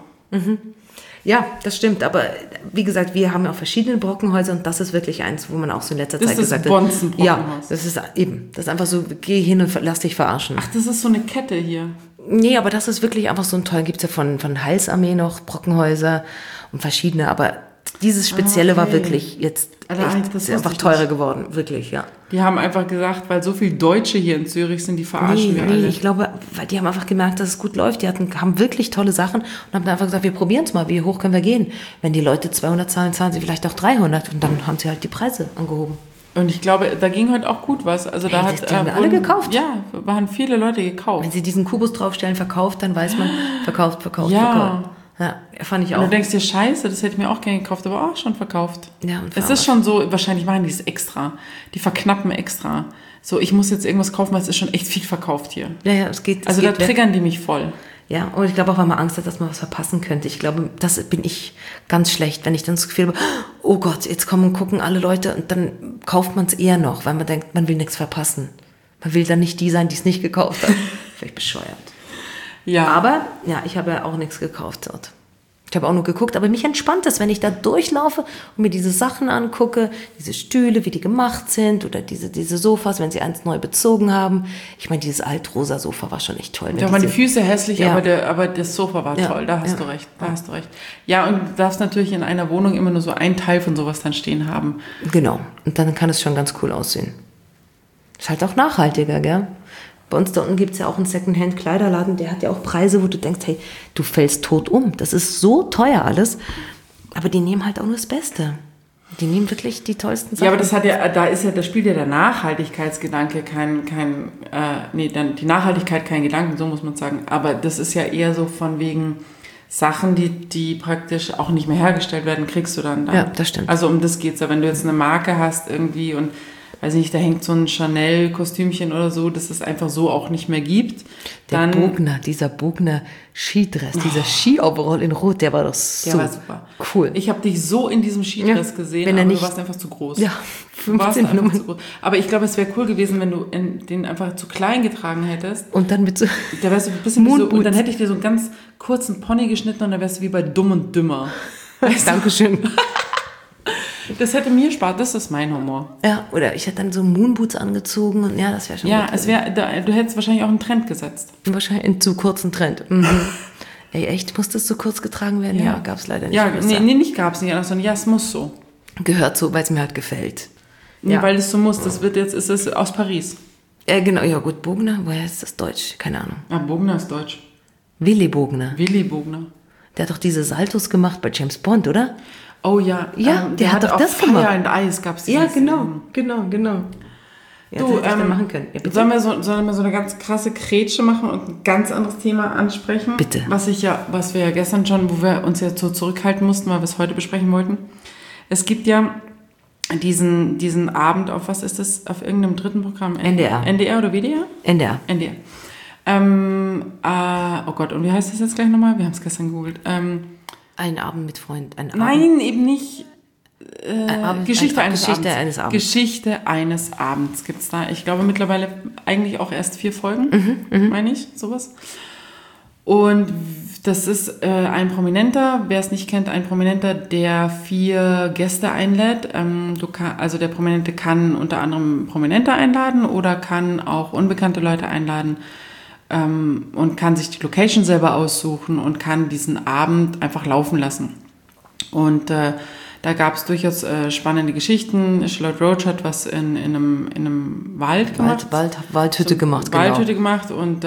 S3: Ja, das stimmt, aber wie gesagt, wir haben ja auch verschiedene Brockenhäuser und das ist wirklich eins, wo man auch so in letzter Zeit gesagt hat.
S2: Das ist das
S3: ja, das ist einfach so, geh hin und lass dich verarschen.
S2: Ach, das ist so eine Kette hier.
S3: Nee, aber das ist wirklich einfach so ein toll, gibt's ja von Heilsarmee noch, Brockenhäuser und verschiedene, aber dieses Spezielle war wirklich jetzt echt einfach teurer geworden, wirklich, ja.
S2: Die haben einfach gesagt, weil so viele Deutsche hier in Zürich sind, die verarschen wir alle.
S3: Ich glaube, weil die haben einfach gemerkt, dass es gut läuft. Die haben wirklich tolle Sachen und haben dann einfach gesagt, wir probieren es mal, wie hoch können wir gehen? Wenn die Leute 200 zahlen, zahlen sie vielleicht auch 300 und dann haben sie halt die Preise angehoben.
S2: Und ich glaube, da ging heute auch gut was. Also da
S3: die haben alle gekauft.
S2: Ja, waren viele Leute gekauft.
S3: Wenn sie diesen Kubus draufstellen, verkauft, dann weiß man, verkauft.
S2: Ja.
S3: Ja, fand ich auch.
S2: Und du denkst dir, scheiße, das hätte ich mir auch gerne gekauft, aber auch schon verkauft.
S3: Ja, und
S2: es ist schon so, wahrscheinlich machen die es extra. Die verknappen extra. So, ich muss jetzt irgendwas kaufen, weil es ist schon echt viel verkauft hier.
S3: Ja, es geht.
S2: Also da triggern die mich voll.
S3: Ja, und ich glaube auch, weil man Angst hat, dass man was verpassen könnte. Ich glaube, das bin ich ganz schlecht, wenn ich dann das Gefühl habe, oh Gott, jetzt kommen und gucken alle Leute und dann kauft man es eher noch, weil man denkt, man will nichts verpassen. Man will dann nicht die sein, die es nicht gekauft hat. Vielleicht bescheuert.
S2: Ja.
S3: Aber, ja, ich habe ja auch nichts gekauft dort. Ich habe auch nur geguckt, aber mich entspannt es, wenn ich da durchlaufe und mir diese Sachen angucke, diese Stühle, wie die gemacht sind oder diese Sofas, wenn sie eins neu bezogen haben. Ich meine, dieses altrosa Sofa war schon echt toll.
S2: Da waren die Füße hässlich, aber das Sofa war toll, da hast du recht, Ja, und du darfst natürlich in einer Wohnung immer nur so einen Teil von sowas dann stehen haben.
S3: Genau, und dann kann es schon ganz cool aussehen. Ist halt auch nachhaltiger, gell? Bei uns da unten gibt es ja auch einen Secondhand-Kleiderladen, der hat ja auch Preise, wo du denkst, hey, du fällst tot um. Das ist so teuer alles. Aber die nehmen halt auch nur das Beste. Die nehmen wirklich die tollsten Sachen.
S2: Ja, aber da spielt ja der Nachhaltigkeitsgedanke die Nachhaltigkeit kein Gedanken, so muss man sagen. Aber das ist ja eher so von wegen Sachen, die praktisch auch nicht mehr hergestellt werden, kriegst du dann.
S3: Ja, das stimmt.
S2: Also um das geht's ja. Wenn du jetzt eine Marke hast irgendwie und weiß nicht, da hängt so ein Chanel-Kostümchen oder so, das es einfach so auch nicht mehr gibt.
S3: Dieser Bogner Skidress, dieser Ski-Overall in Rot, der war doch so
S2: war super.
S3: Cool.
S2: Ich habe dich so in diesem Skidress gesehen, aber du warst einfach zu groß.
S3: Ja, 15 Nummern.
S2: Zu groß. Aber ich glaube, es wäre cool gewesen, wenn du den einfach zu klein getragen hättest.
S3: Und dann mit so
S2: da wärst du ein bisschen und dann hätte ich dir so einen ganz kurzen Pony geschnitten und dann wärst du wie bei Dumm und Dümmer.
S3: Dankeschön.
S2: Das hätte mir Spaß, das ist mein Humor.
S3: Ja, oder ich hätte dann so Moonboots angezogen und ja, das wäre schon
S2: gut. Du hättest wahrscheinlich auch einen Trend gesetzt.
S3: Wahrscheinlich einen zu kurzen Trend. Mhm. Ey, echt, muss das so kurz getragen werden? Ja, gab's leider nicht.
S2: Ja, nicht gab's nicht, sondern ja, es muss so.
S3: Gehört so, weil es mir halt gefällt.
S2: Nee, weil es so muss, ist es aus Paris.
S3: Ja, genau, ja gut, Bogner, woher ist das Deutsch? Keine Ahnung.
S2: Ah, Bogner ist Deutsch.
S3: Willy Bogner. Der hat doch diese Saltos gemacht bei James Bond, oder?
S2: Oh ja,
S3: der hat doch das gemacht.
S2: Fire and Ice gab's
S3: ja, genau. Ja,
S2: du,
S3: machen können. Ja,
S2: sollen wir so eine ganz krasse Grätsche machen und ein ganz anderes Thema ansprechen?
S3: Bitte.
S2: Was wir ja gestern schon, wo wir uns jetzt so zurückhalten mussten, weil wir es heute besprechen wollten. Es gibt ja diesen Abend auf, was ist das, auf irgendeinem dritten Programm?
S3: NDR.
S2: NDR oder WDR?
S3: NDR.
S2: Oh Gott, und wie heißt das jetzt gleich nochmal? Wir haben es gestern gegoogelt.
S3: Ein Abend mit Freund.
S2: Nein, eben nicht.
S3: Geschichte eines Abends.
S2: Geschichte eines Abends gibt es da. Ich glaube mittlerweile eigentlich auch erst 4 Folgen, meine ich, sowas. Und das ist ein Prominenter, wer es nicht kennt, ein Prominenter, der 4 Gäste einlädt. Der Prominente kann unter anderem Prominente einladen oder kann auch unbekannte Leute einladen. Und kann sich die Location selber aussuchen und kann diesen Abend einfach laufen lassen. Und da gab es durchaus spannende Geschichten. Charlotte Roach hat was in einem Wald gemacht.
S3: Waldhütte gemacht,
S2: genau. Waldhütte gemacht und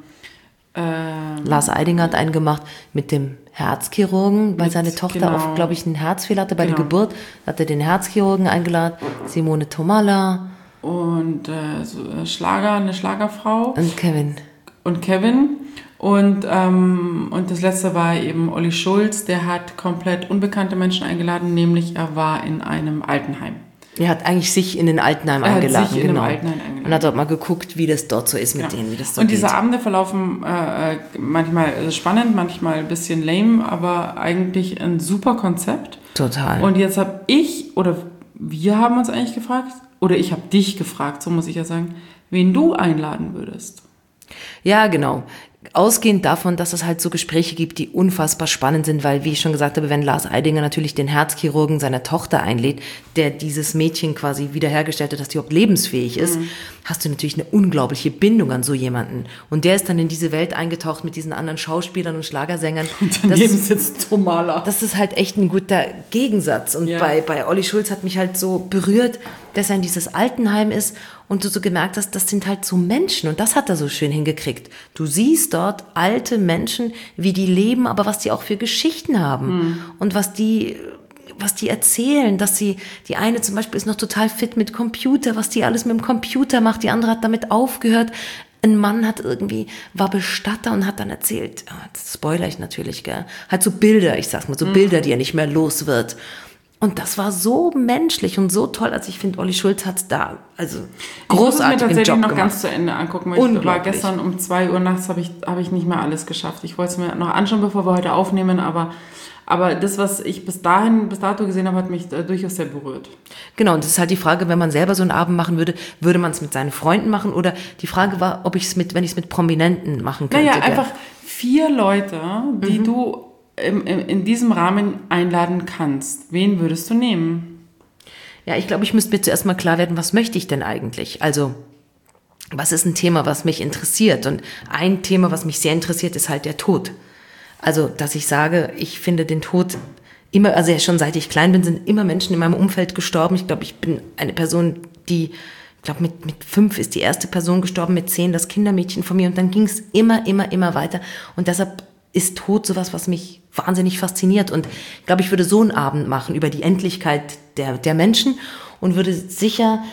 S3: Lars Eidinger hat einen gemacht mit dem Herzchirurgen, weil seine Tochter auch, glaube ich, einen Herzfehler hatte bei der Geburt. Hat er den Herzchirurgen eingeladen, Simone Tomalla.
S2: Und eine Schlagerfrau.
S3: Und
S2: Kevin. Und das letzte war eben Olli Schulz, der hat komplett unbekannte Menschen eingeladen, nämlich er war in einem Altenheim.
S3: Er hat eigentlich sich in den Altenheim eingeladen.
S2: Altenheim
S3: und hat dort mal geguckt, wie das dort so ist mit denen, wie das dort
S2: Und diese Abende verlaufen manchmal spannend, manchmal ein bisschen lame, aber eigentlich ein super Konzept.
S3: Total.
S2: Und jetzt wir haben uns eigentlich gefragt, oder ich habe dich gefragt, so muss ich ja sagen, wen du einladen würdest.
S3: Ja, genau. Ausgehend davon, dass es halt so Gespräche gibt, die unfassbar spannend sind, weil, wie ich schon gesagt habe, wenn Lars Eidinger natürlich den Herzchirurgen seiner Tochter einlädt, der dieses Mädchen quasi wiederhergestellt hat, dass die überhaupt lebensfähig ist, hast du natürlich eine unglaubliche Bindung an so jemanden. Und der ist dann in diese Welt eingetaucht mit diesen anderen Schauspielern und Schlagersängern.
S2: Und daneben sitzt Tomala.
S3: Das ist halt echt ein guter Gegensatz. Und bei Olli Schulz hat mich halt so berührt, dass er in dieses Altenheim ist und du so gemerkt hast, das sind halt so Menschen und das hat er so schön hingekriegt. Du siehst dort alte Menschen, wie die leben, aber was die auch für Geschichten haben und was die erzählen, dass die eine zum Beispiel ist noch total fit mit Computer, was die alles mit dem Computer macht, die andere hat damit aufgehört. Ein Mann war Bestatter und hat dann erzählt, das spoilere ich natürlich, gell, halt so Bilder, ich sag's mal, so Bilder, die er nicht mehr los wird. Und das war so menschlich und so toll. Also ich finde, Olli Schulz hat da großartig im Job gemacht. Ich muss mir
S2: tatsächlich noch ganz zu Ende angucken. Ich war gestern um 2 Uhr nachts, habe ich nicht mehr alles geschafft. Ich wollte es mir noch anschauen, bevor wir heute aufnehmen, aber das, was ich bis dato gesehen habe, hat mich durchaus sehr berührt.
S3: Genau, und das ist halt die Frage, wenn man selber so einen Abend machen würde man es mit seinen Freunden machen? Oder die Frage war, wenn ich es mit Prominenten machen könnte.
S2: Naja, einfach 4 Leute, die du in diesem Rahmen einladen kannst, wen würdest du nehmen?
S3: Ja, ich glaube, ich müsste mir zuerst mal klar werden, was möchte ich denn eigentlich? Also, was ist ein Thema, was mich interessiert? Und ein Thema, was mich sehr interessiert, ist halt der Tod. Also, dass ich sage, ich finde den Tod immer, also ja, schon seit ich klein bin, sind immer Menschen in meinem Umfeld gestorben. Ich glaube, ich bin eine Person, die, ich glaube, mit 5 ist die erste Person gestorben, mit 10 das Kindermädchen von mir und dann ging es immer weiter. Und deshalb ist Tod sowas, was mich wahnsinnig fasziniert. Und ich glaube, ich würde so einen Abend machen über die Endlichkeit der Menschen und würde sicher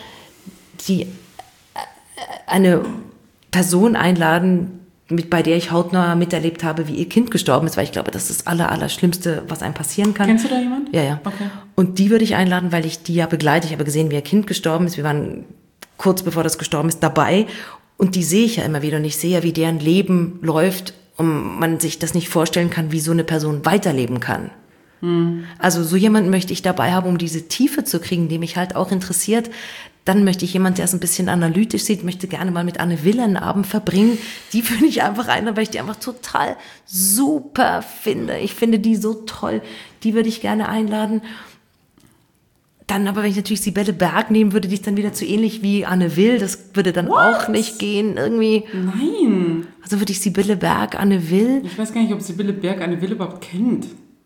S3: eine Person einladen, bei der ich hautnah miterlebt habe, wie ihr Kind gestorben ist, weil ich glaube, das ist das Allerschlimmste, was einem passieren kann.
S2: Kennst du da jemanden?
S3: Ja.
S2: Okay.
S3: Und die würde ich einladen, weil ich die ja begleite. Ich habe gesehen, wie ihr Kind gestorben ist. Wir waren kurz bevor das gestorben ist dabei. Und die sehe ich ja immer wieder. Und ich sehe ja, wie deren Leben läuft und man sich das nicht vorstellen kann, wie so eine Person weiterleben kann. Also so jemanden möchte ich dabei haben, um diese Tiefe zu kriegen, die mich halt auch interessiert. Dann möchte ich jemanden, der es ein bisschen analytisch sieht, möchte gerne mal mit Anne Will einen Abend verbringen. Die würde ich einfach einladen, weil ich die einfach total super finde. Ich finde die so toll. Die würde ich gerne einladen. Dann aber, wenn ich natürlich Sibelle Berg nehmen würde, die ist dann wieder zu ähnlich wie Anne Will. Das würde dann auch nicht gehen irgendwie.
S2: Nein.
S3: Also würde ich Sibelle Berg, Anne Will.
S2: Ich weiß gar nicht, ob Sibelle Berg Anne Will überhaupt kennt.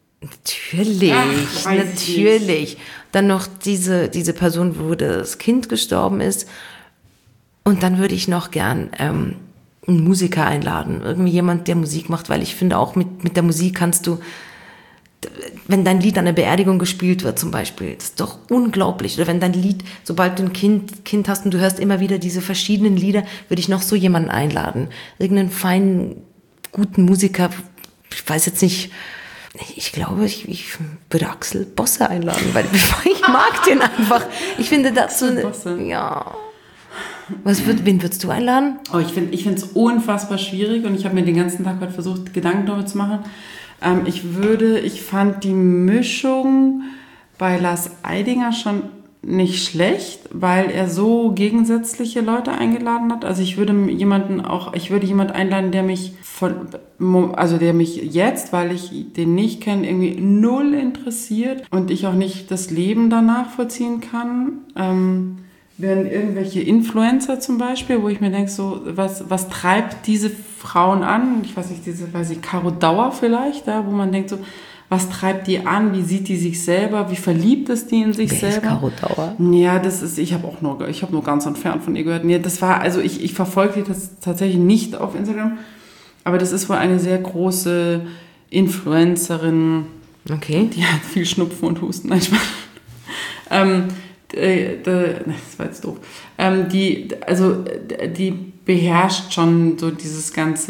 S3: Natürlich. Dann noch diese Person, wo das Kind gestorben ist. Und dann würde ich noch gern einen Musiker einladen. Irgendwie jemand, der Musik macht, weil ich finde, auch mit der Musik kannst du, wenn dein Lied an einer Beerdigung gespielt wird zum Beispiel, das ist doch unglaublich. Oder wenn dein Lied, sobald du ein Kind hast und du hörst immer wieder diese verschiedenen Lieder, würde ich noch so jemanden einladen. Irgendeinen feinen, guten Musiker, ich weiß jetzt nicht. Ich glaube, ich würde Axel Bosse einladen, weil ich mag den einfach. Ich finde das so eine, ja. Wen würdest du einladen?
S2: Oh, ich finde es unfassbar schwierig und ich habe mir den ganzen Tag heute versucht, Gedanken darüber zu machen. Ich fand die Mischung bei Lars Eidinger schon nicht schlecht, weil er so gegensätzliche Leute eingeladen hat. Also ich würde jemanden einladen, der mich jetzt, weil ich den nicht kenne, irgendwie null interessiert und ich auch nicht das Leben danach vollziehen kann. Wären irgendwelche Influencer zum Beispiel, wo ich mir denke, so, was treibt diese Frauen an? Ich weiß nicht, Caro Dauer vielleicht, ja, wo man denkt so, was treibt die an? Wie sieht die sich selber? Wie verliebt ist die in sich selber?
S3: Wer ist Caro Dauer?
S2: Ja, ich habe nur ganz entfernt von ihr gehört. Nee, ich verfolge die tatsächlich nicht auf Instagram, aber das ist wohl eine sehr große Influencerin.
S3: Okay.
S2: Die hat viel Schnupfen und Husten. Nein, Spaß. Das war jetzt doof. Die beherrscht schon so dieses ganze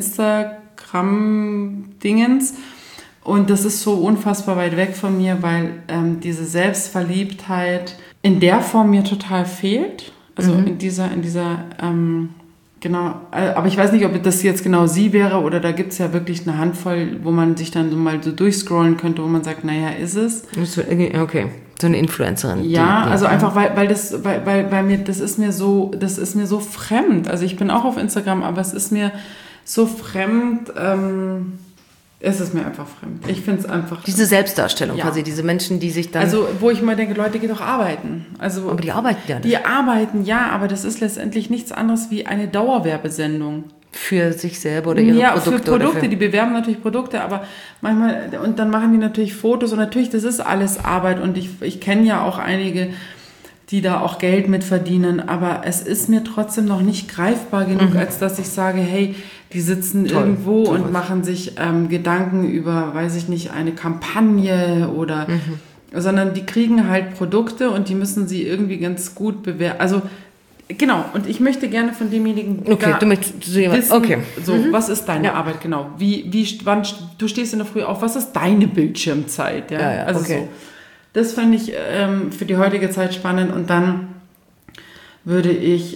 S2: Instagram-Dingens. Und das ist so unfassbar weit weg von mir, weil diese Selbstverliebtheit in der Form mir total fehlt. Also in dieser genau. Aber ich weiß nicht, ob das jetzt genau sie wäre oder da gibt es ja wirklich eine Handvoll, wo man sich dann so mal so durchscrollen könnte, wo man sagt, naja, ist es.
S3: Okay, so eine Influencerin.
S2: Ja, also einfach, weil mir, das ist mir so fremd. Also ich bin auch auf Instagram, aber es ist mir so fremd, es ist mir einfach fremd. Ich finde es einfach...
S3: Diese Selbstdarstellung quasi, diese Menschen, die sich dann...
S2: Also, wo ich mal denke, Leute, geht doch arbeiten. Also,
S3: aber die arbeiten ja nicht.
S2: Die arbeiten, ja, aber das ist letztendlich nichts anderes wie eine Dauerwerbesendung.
S3: Für sich selber oder ihre Produkte?
S2: Ja, für Produkte. Die bewerben natürlich Produkte, aber manchmal... Und dann machen die natürlich Fotos und natürlich, das ist alles Arbeit. Und ich kenne ja auch einige, die da auch Geld mit verdienen, aber es ist mir trotzdem noch nicht greifbar genug, als dass ich sage, hey, die sitzen irgendwo und machen sich Gedanken über, weiß ich nicht, eine Kampagne oder, sondern die kriegen halt Produkte und die müssen sie irgendwie ganz gut bewerten. Also, genau, und ich möchte gerne von demjenigen wissen, was ist deine Arbeit, genau, wann, du stehst in der Früh auf, was ist deine Bildschirmzeit, ja? Also so. Das fände ich für die heutige Zeit spannend und dann würde ich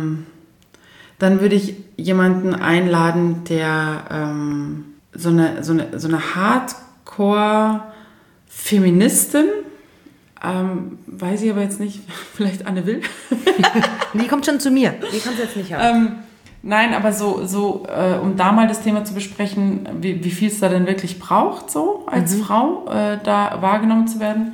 S2: jemanden einladen, der so eine Hardcore-Feministin, weiß ich aber jetzt nicht, vielleicht Anne Will.
S3: Die kommt schon zu mir, die kannst du jetzt nicht haben.
S2: Nein, aber um da mal das Thema zu besprechen, wie viel es da denn wirklich braucht, so als Frau, da wahrgenommen zu werden.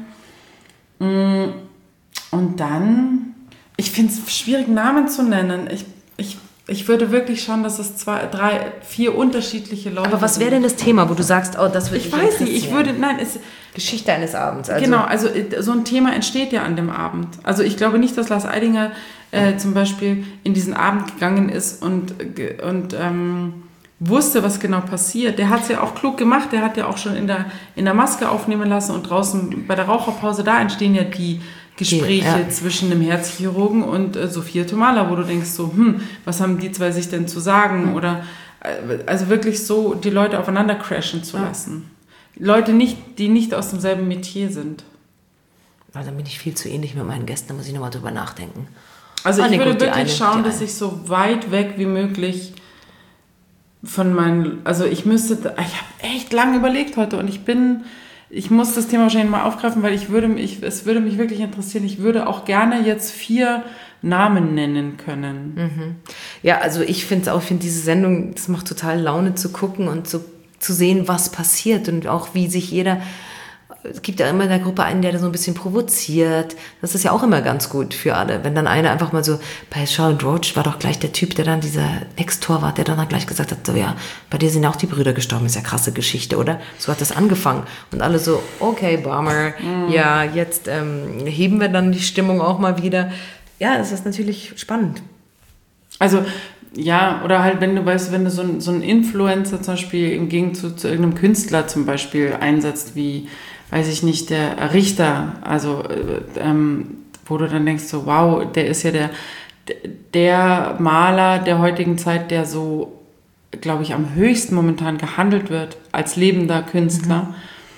S2: Und dann, ich finde es schwierig, Namen zu nennen. Ich würde wirklich schauen, dass es 2, 3, 4 unterschiedliche Leute sind.
S3: Aber was wäre denn das Thema, wo du sagst, oh, das würde
S2: ich weiß nicht,
S3: Geschichte eines Abends. Also.
S2: Genau, also so ein Thema entsteht ja an dem Abend. Also ich glaube nicht, dass Lars Eidinger zum Beispiel in diesen Abend gegangen ist und wusste, was genau passiert. Der hat es ja auch klug gemacht, der hat ja auch schon in der Maske aufnehmen lassen und draußen bei der Raucherpause, da entstehen ja die Gespräche zwischen dem Herzchirurgen und Sophia Tomala, wo du denkst so, was haben die zwei sich denn zu sagen? Oder also wirklich so die Leute aufeinander crashen zu lassen. Leute die nicht aus demselben Metier sind.
S3: Also dann bin ich viel zu ähnlich mit meinen Gästen, da muss ich nochmal drüber nachdenken.
S2: Also ich würde wirklich schauen, dass ich so weit weg wie möglich von meinen, also ich habe echt lange überlegt heute und ich muss das Thema wahrscheinlich mal aufgreifen, weil es würde mich wirklich interessieren. Ich würde auch gerne jetzt 4 Namen nennen können.
S3: Mhm. Ja, also ich finde diese Sendung, das macht total Laune zu gucken und zu sehen, was passiert und auch wie sich jeder, es gibt ja immer in der Gruppe einen, der da so ein bisschen provoziert. Das ist ja auch immer ganz gut für alle. Wenn dann einer einfach mal so, bei Charlotte Roach war doch gleich der Typ, der dann dieser Ex-Torwart, der dann gleich gesagt hat, so ja, bei dir sind auch die Brüder gestorben, ist ja krasse Geschichte, oder? So hat das angefangen. Und alle so, okay, Bummer, ja, jetzt heben wir dann die Stimmung auch mal wieder. Ja, das ist natürlich spannend.
S2: Also, ja, oder halt, wenn du so einen Influencer zum Beispiel im Gegenzug zu irgendeinem Künstler zum Beispiel einsetzt, wie, weiß ich nicht, der Richter, also wo du dann denkst so, wow, der ist ja der Maler der heutigen Zeit, der so, glaube ich, am höchsten momentan gehandelt wird als lebender Künstler.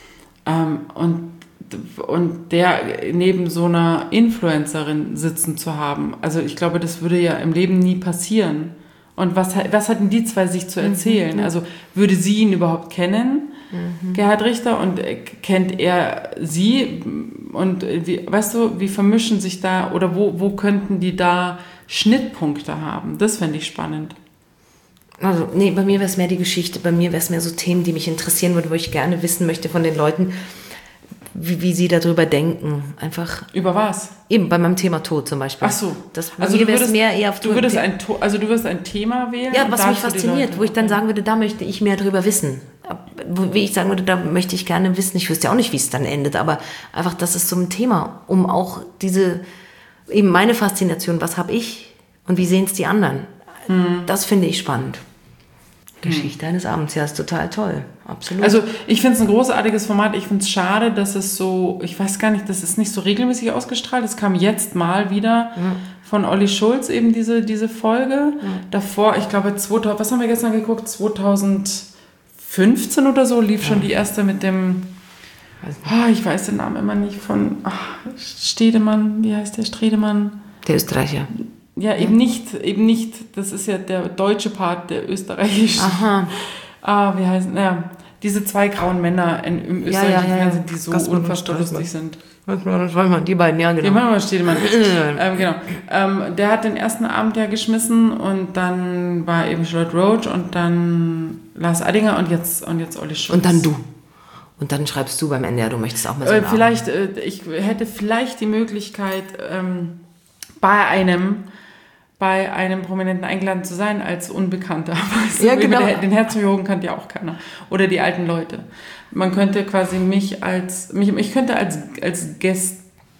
S2: Und der neben so einer Influencerin sitzen zu haben, also ich glaube, das würde ja im Leben nie passieren. Und was hatten die zwei sich zu erzählen? Also würde sie ihn überhaupt kennen, Gerhard Richter, und kennt er sie? Und wie vermischen sich da, oder wo könnten die da Schnittpunkte haben? Das fände ich spannend.
S3: Also, nee, bei mir wäre es mehr die Geschichte, bei mir wäre es mehr so Themen, die mich interessieren würden, wo ich gerne wissen möchte von den Leuten, wie sie darüber denken. Einfach.
S2: Über was?
S3: Eben, bei meinem Thema Tod zum Beispiel.
S2: Ach so.
S3: Also du würdest mehr eher auf
S2: du würdest ein Thema wählen?
S3: Ja, was mich fasziniert, wo ich dann sagen würde, da möchte ich mehr drüber wissen. Wie ich sagen würde, da möchte ich gerne wissen. Ich wüsste ja auch nicht, wie es dann endet, aber einfach, das ist so ein Thema, um auch eben meine Faszination, was habe ich und wie sehen es die anderen? Das finde ich spannend. Geschichte eines Abends, ja, ist total toll. Absolut.
S2: Also ich finde es ein großartiges Format. Ich finde es schade, dass es so, ich weiß gar nicht, das ist nicht so regelmäßig ausgestrahlt. Es kam jetzt mal wieder von Olli Schulz eben diese Folge. Davor, ich glaube, was haben wir gestern geguckt? 2015 oder so lief schon die erste mit dem, ich weiß den Namen immer nicht, von Stedemann, wie heißt der? Stredemann?
S3: Der Österreicher.
S2: Ja, eben nicht. Das ist ja der deutsche Part, der österreichische.
S3: Aha.
S2: Wie heißen, diese 2 grauen Männer im österreichischen Fernsehen, die so unfassbar lustig sind.
S3: Die beiden, ja, genau.
S2: Die Mann Stedemann. Genau. Der hat den ersten Abend ja geschmissen und dann war eben Charlotte Roach und dann Lars Eidinger und jetzt Olli Schulz.
S3: Und dann du. Und dann schreibst du beim Ende, du möchtest auch mal so
S2: ich hätte vielleicht die Möglichkeit, bei einem Prominenten eingeladen zu sein als Unbekannter.
S3: Ja, genau.
S2: Den Herzchirurgen kannte ja auch keiner. Oder die alten Leute. Man könnte quasi ich könnte als Gästin,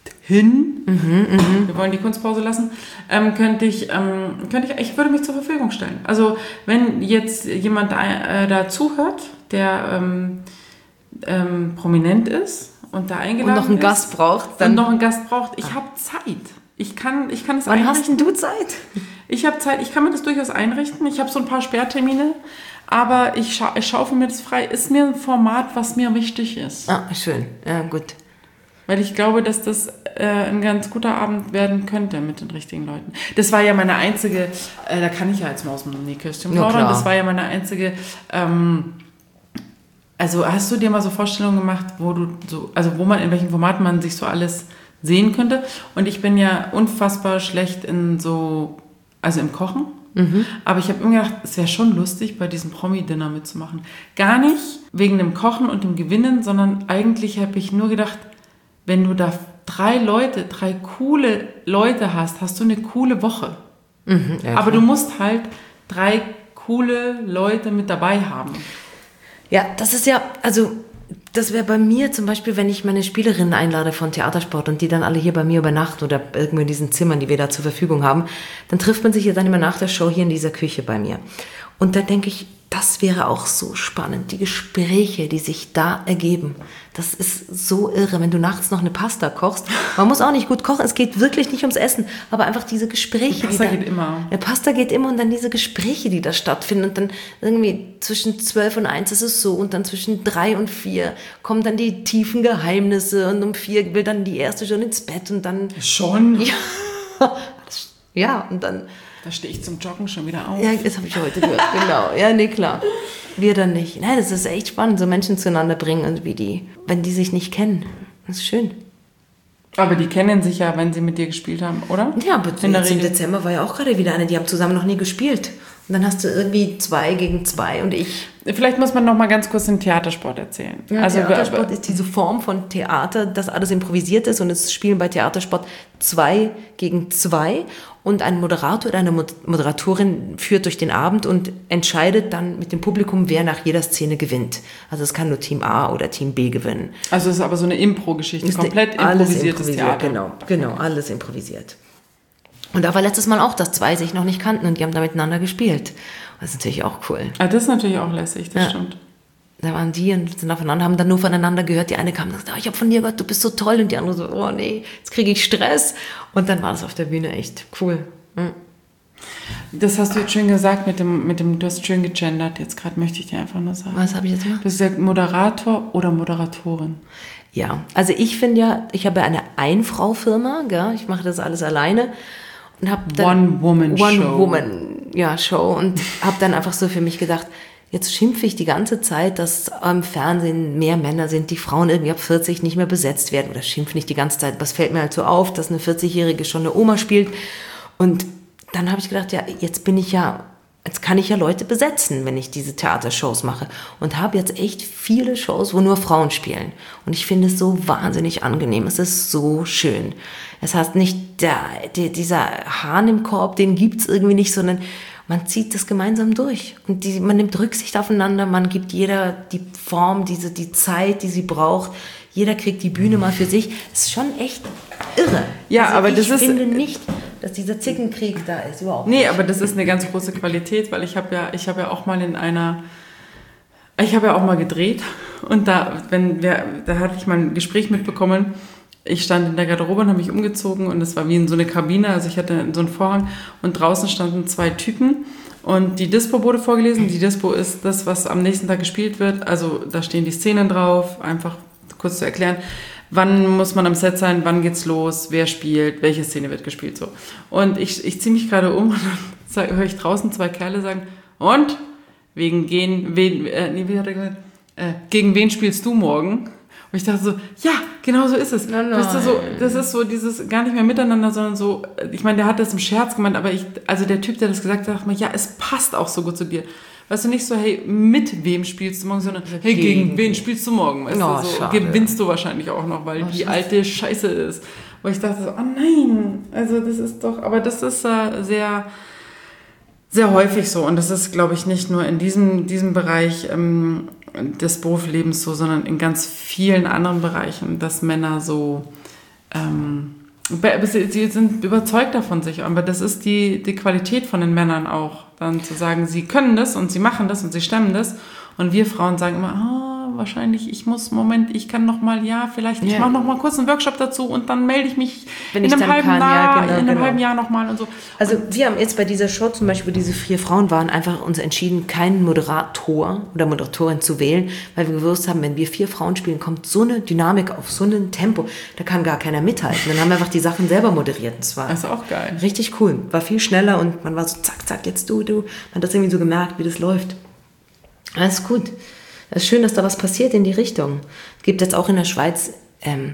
S2: wir wollen die Kunstpause lassen, ich würde mich zur Verfügung stellen. Also wenn jetzt jemand da zuhört, der prominent ist und da eingeladen ist.
S3: Und noch einen Gast braucht.
S2: Ich habe Zeit. Ich kann es einrichten.
S3: Wann hast denn du Zeit?
S2: Ich habe Zeit, ich kann mir das durchaus einrichten. Ich habe so ein paar Sperrtermine, aber ich schaufel mir das frei. Ist mir ein Format, was mir wichtig ist.
S3: Ah, schön. Ja, gut.
S2: Weil ich glaube, dass das ein ganz guter Abend werden könnte mit den richtigen Leuten. Das war ja meine einzige, da kann ich ja als Maus mit dem Nähkästchen plaudern, das war ja meine einzige, also hast du dir mal so Vorstellungen gemacht, in welchen Formaten man sich so alles sehen könnte? Und ich bin ja unfassbar schlecht im Kochen. Aber ich habe immer gedacht, es wäre schon lustig, bei diesem Promi-Dinner mitzumachen. Gar nicht wegen dem Kochen und dem Gewinnen, sondern eigentlich habe ich nur gedacht, wenn du da 3 coole Leute hast du eine coole Woche.
S3: Ja,
S2: aber du musst halt 3 coole Leute mit dabei haben.
S3: Ja, das ist ja, also das wäre bei mir zum Beispiel, wenn ich meine Spielerinnen einlade von Theatersport und die dann alle hier bei mir übernachten oder irgendwo in diesen Zimmern, die wir da zur Verfügung haben, dann trifft man sich ja dann immer nach der Show hier in dieser Küche bei mir. Und da denke ich, das wäre auch so spannend, die Gespräche, die sich da ergeben. Das ist so irre, wenn du nachts noch eine Pasta kochst. Man muss auch nicht gut kochen, es geht wirklich nicht ums Essen, aber einfach diese Gespräche.
S2: Die Pasta geht immer.
S3: Eine Pasta geht immer und dann diese Gespräche, die da stattfinden. Und dann irgendwie zwischen 12 und 1 ist es so und dann zwischen 3 und 4 kommen dann die tiefen Geheimnisse und um 4 will dann die erste schon ins Bett und dann...
S2: Schon?
S3: Ja, und dann...
S2: Da stehe ich zum Joggen schon wieder auf.
S3: Ja, das habe ich heute gehört, genau. Ja, nee, klar. Wir dann nicht. Nein, das ist echt spannend, so Menschen zueinander bringen und wenn die sich nicht kennen. Das ist schön.
S2: Aber die kennen sich ja, wenn sie mit dir gespielt haben, oder?
S3: Ja, aber im Dezember war ja auch gerade wieder eine, die haben zusammen noch nie gespielt. Und dann hast du irgendwie 2 gegen 2 und ich.
S2: Vielleicht muss man noch mal ganz kurz den Theatersport erzählen.
S3: Ja, also Theatersport ist diese Form von Theater, dass alles improvisiert ist und es spielen bei Theatersport 2 gegen 2 und ein Moderator oder eine Moderatorin führt durch den Abend und entscheidet dann mit dem Publikum, wer nach jeder Szene gewinnt. Also es kann nur Team A oder Team B gewinnen.
S2: Also es ist aber so eine Impro-Geschichte, komplett improvisiertes Theater.
S3: Genau, alles improvisiert. Und da war letztes Mal auch, dass 2 sich noch nicht kannten und die haben da miteinander gespielt. Das ist natürlich auch cool.
S2: Ah, das ist natürlich auch lässig, das stimmt.
S3: Da waren die und sind aufeinander, haben dann nur voneinander gehört. Die eine kam und sagte, ich habe von dir gehört, du bist so toll. Und die andere so, oh nee, jetzt kriege ich Stress. Und dann war das auf der Bühne echt cool.
S2: Das hast du jetzt schön gesagt mit dem du hast schön gegendert. Jetzt gerade möchte ich dir einfach nur sagen.
S3: Was habe ich jetzt gemacht?
S2: Du hast gesagt Moderator oder Moderatorin.
S3: Ja, also ich finde ja, ich habe ja eine Ein-Frau-Firma, gell? Ich mache das alles alleine. Und habe dann One-Woman-Show und habe dann einfach so für mich gedacht, jetzt schimpfe ich die ganze Zeit, dass im Fernsehen mehr Männer sind, die Frauen irgendwie ab 40 nicht mehr besetzt werden oder schimpfe nicht die ganze Zeit. Was fällt mir halt so auf, dass eine 40-Jährige schon eine Oma spielt und dann habe ich gedacht, ja, jetzt kann ich ja Leute besetzen, wenn ich diese Theatershows mache. Und habe jetzt echt viele Shows, wo nur Frauen spielen. Und ich finde es so wahnsinnig angenehm. Es ist so schön. Es heißt nicht, dieser Hahn im Korb, den gibt's irgendwie nicht, sondern man zieht das gemeinsam durch. Und man nimmt Rücksicht aufeinander, man gibt jeder die Form, die Zeit, die sie braucht. Jeder kriegt die Bühne mal für sich. Das ist schon echt irre.
S2: Ja, also aber ich
S3: finde nicht, dass dieser Zickenkrieg da ist, überhaupt
S2: nicht. Nee, aber das ist eine ganz große Qualität, weil ich habe ja auch mal gedreht und da hatte ich mal ein Gespräch mitbekommen. Ich stand in der Garderobe und habe mich umgezogen und es war wie in so eine Kabine, also ich hatte so einen Vorhang und draußen standen 2 Typen und die Dispo wurde vorgelesen. Die Dispo ist das, was am nächsten Tag gespielt wird, also da stehen die Szenen drauf, einfach kurz zu erklären. Wann muss man am Set sein, wann geht's los, wer spielt, welche Szene wird gespielt, so. Und ich ziehe mich gerade um und dann höre ich draußen 2 Kerle sagen, und? Gegen wen spielst du morgen? Und ich dachte so, ja, genau so ist es. Weißt du, so, das ist so dieses gar nicht mehr miteinander, sondern so, ich meine, der hat das im Scherz gemeint, aber der Typ, der das gesagt hat, dachte mir, ja, es passt auch so gut zu dir. Weißt du, nicht so, hey, mit wem spielst du morgen, sondern, hey, gegen wen spielst du morgen? Weißt du, so gewinnst du wahrscheinlich auch noch, weil die alte Scheiße ist. Wo ich dachte so, oh nein, also das ist doch, aber das ist sehr, sehr häufig so. Und das ist, glaube ich, nicht nur in diesem Bereich des Berufslebens so, sondern in ganz vielen anderen Bereichen, dass Männer so, sie sind überzeugt davon sich, aber das ist die Qualität von den Männern auch, dann zu sagen, sie können das und sie machen das und sie stemmen das und wir Frauen sagen immer, wahrscheinlich, ich kann noch mal, ich mache noch mal kurz einen Workshop dazu und dann melde ich mich in einem halben Jahr noch mal und so.
S3: Also wir haben jetzt bei dieser Show zum Beispiel, diese 4 Frauen waren, einfach uns entschieden, keinen Moderator oder Moderatorin zu wählen, weil wir gewusst haben, wenn wir 4 Frauen spielen, kommt so eine Dynamik auf, so ein Tempo, da kann gar keiner mithalten. Dann haben wir einfach die Sachen selber moderiert. Das war
S2: auch geil.
S3: Richtig cool. War viel schneller und man war so zack, zack, jetzt du. Man hat das irgendwie so gemerkt, wie das läuft. Alles gut. Es ist schön, dass da was passiert in die Richtung. Es gibt jetzt auch in der Schweiz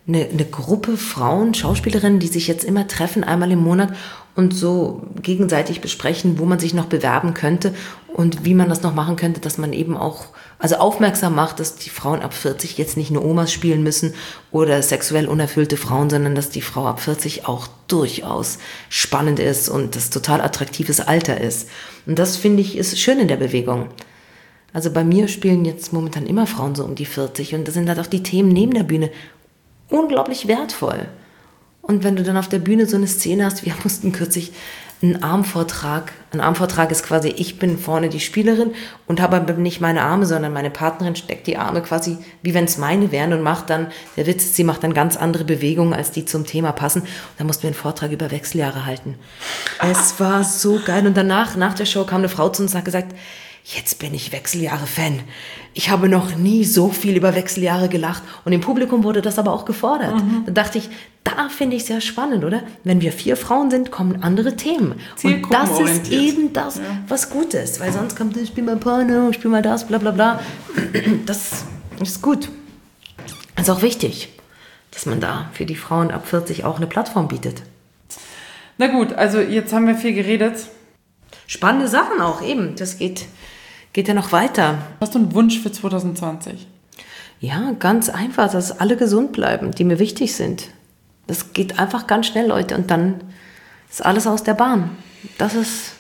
S3: eine Gruppe Frauen, Schauspielerinnen, die sich jetzt immer treffen, einmal im Monat und so gegenseitig besprechen, wo man sich noch bewerben könnte und wie man das noch machen könnte, dass man eben auch, also aufmerksam macht, dass die Frauen ab 40 jetzt nicht nur Omas spielen müssen oder sexuell unerfüllte Frauen, sondern dass die Frau ab 40 auch durchaus spannend ist und das total attraktives Alter ist. Und das finde ich ist schön in der Bewegung. Also bei mir spielen jetzt momentan immer Frauen so um die 40 und da sind halt auch die Themen neben der Bühne unglaublich wertvoll. Und wenn du dann auf der Bühne so eine Szene hast, wir mussten kürzlich einen Armvortrag. Ein Armvortrag ist quasi, ich bin vorne die Spielerin und habe aber nicht meine Arme, sondern meine Partnerin steckt die Arme quasi, wie wenn es meine wären und macht dann, der Witz ist, sie macht dann ganz andere Bewegungen, als die zum Thema passen. Und dann mussten wir einen Vortrag über Wechseljahre halten. Es war so geil. Und danach, nach der Show, kam eine Frau zu uns und hat gesagt, jetzt bin ich Wechseljahre-Fan. Ich habe noch nie so viel über Wechseljahre gelacht. Und im Publikum wurde das aber auch gefordert. Da dachte ich, da finde ich es ja spannend, oder? Wenn wir 4 Frauen sind, kommen andere Themen. Und das ist eben das, was gut ist. Weil sonst kommt, ich spiele mal Porno, ich spiele mal das, bla bla bla. Das ist gut. Das ist auch wichtig, dass man da für die Frauen ab 40 auch eine Plattform bietet.
S2: Na gut, also jetzt haben wir viel geredet.
S3: Spannende Sachen auch, eben. Das geht ja noch weiter.
S2: Hast du einen Wunsch für 2020?
S3: Ja, ganz einfach, dass alle gesund bleiben, die mir wichtig sind. Das geht einfach ganz schnell, Leute. Und dann ist alles aus der Bahn. Das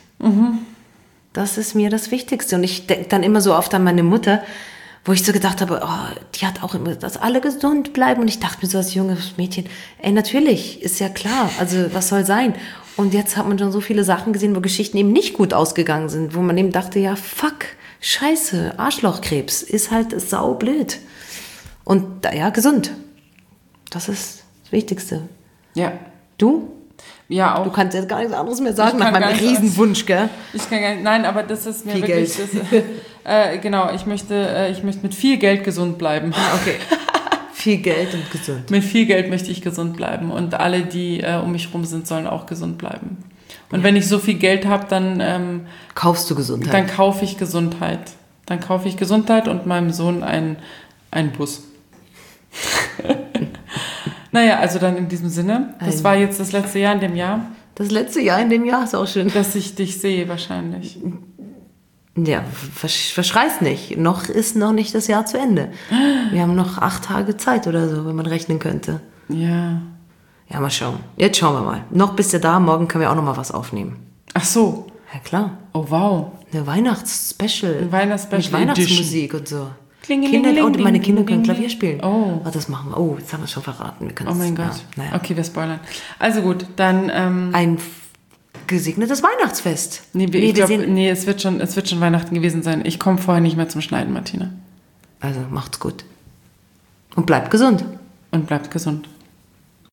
S3: ist mir das Wichtigste. Und ich denke dann immer so oft an meine Mutter, wo ich so gedacht habe, oh, die hat auch immer, dass alle gesund bleiben. Und ich dachte mir so als junges Mädchen, ey, natürlich, ist ja klar. Also was soll sein? Und jetzt hat man schon so viele Sachen gesehen, wo Geschichten eben nicht gut ausgegangen sind, wo man eben dachte, ja, fuck, scheiße, Arschlochkrebs ist halt saublöd. Und ja, gesund. Das ist das Wichtigste.
S2: Ja.
S3: Du?
S2: Ja, auch.
S3: Du kannst jetzt gar nichts anderes mehr sagen nach meinem Riesenwunsch, gell?
S2: Ich kann gar nicht, nein, aber das ist mir
S3: viel
S2: wirklich...
S3: Geld.
S2: Genau, ich möchte mit viel Geld gesund bleiben.
S3: Okay. Viel Geld und gesund.
S2: Mit viel Geld möchte ich gesund bleiben. Und alle, die um mich rum sind, sollen auch gesund bleiben. Und wenn ich so viel Geld habe, dann...
S3: kaufst du Gesundheit?
S2: Dann kaufe ich Gesundheit. Dann kaufe ich Gesundheit und meinem Sohn einen Bus. Naja, also dann in diesem Sinne. Das war jetzt das letzte Jahr in dem Jahr.
S3: Das letzte Jahr in dem Jahr ist auch schön.
S2: Dass ich dich sehe wahrscheinlich.
S3: Ja, verschrei's nicht. Noch ist noch nicht das Jahr zu Ende. Wir haben noch 8 Tage Zeit oder so, wenn man rechnen könnte.
S2: Ja.
S3: Ja, mal schauen. Jetzt schauen wir mal. Noch bist du da, morgen können wir auch noch mal was aufnehmen.
S2: Ach so.
S3: Ja, klar.
S2: Oh, wow.
S3: Eine Weihnachtsspecial.
S2: Ein Weihnachtsspecial.
S3: Mit Weihnachtsmusik und so.
S2: Klingelingeling.
S3: Meine Kinder können Klavier spielen.
S2: Oh.
S3: Das machen wir. Oh, jetzt haben wir es schon verraten.
S2: Oh mein Gott.
S3: Ja, naja.
S2: Okay, wir spoilern. Also gut, dann...
S3: Ein gesegnetes Weihnachtsfest.
S2: Es wird schon Weihnachten gewesen sein. Ich komme vorher nicht mehr zum Schneiden, Martina.
S3: Also macht's gut. Und bleibt gesund.
S2: Und bleibt gesund.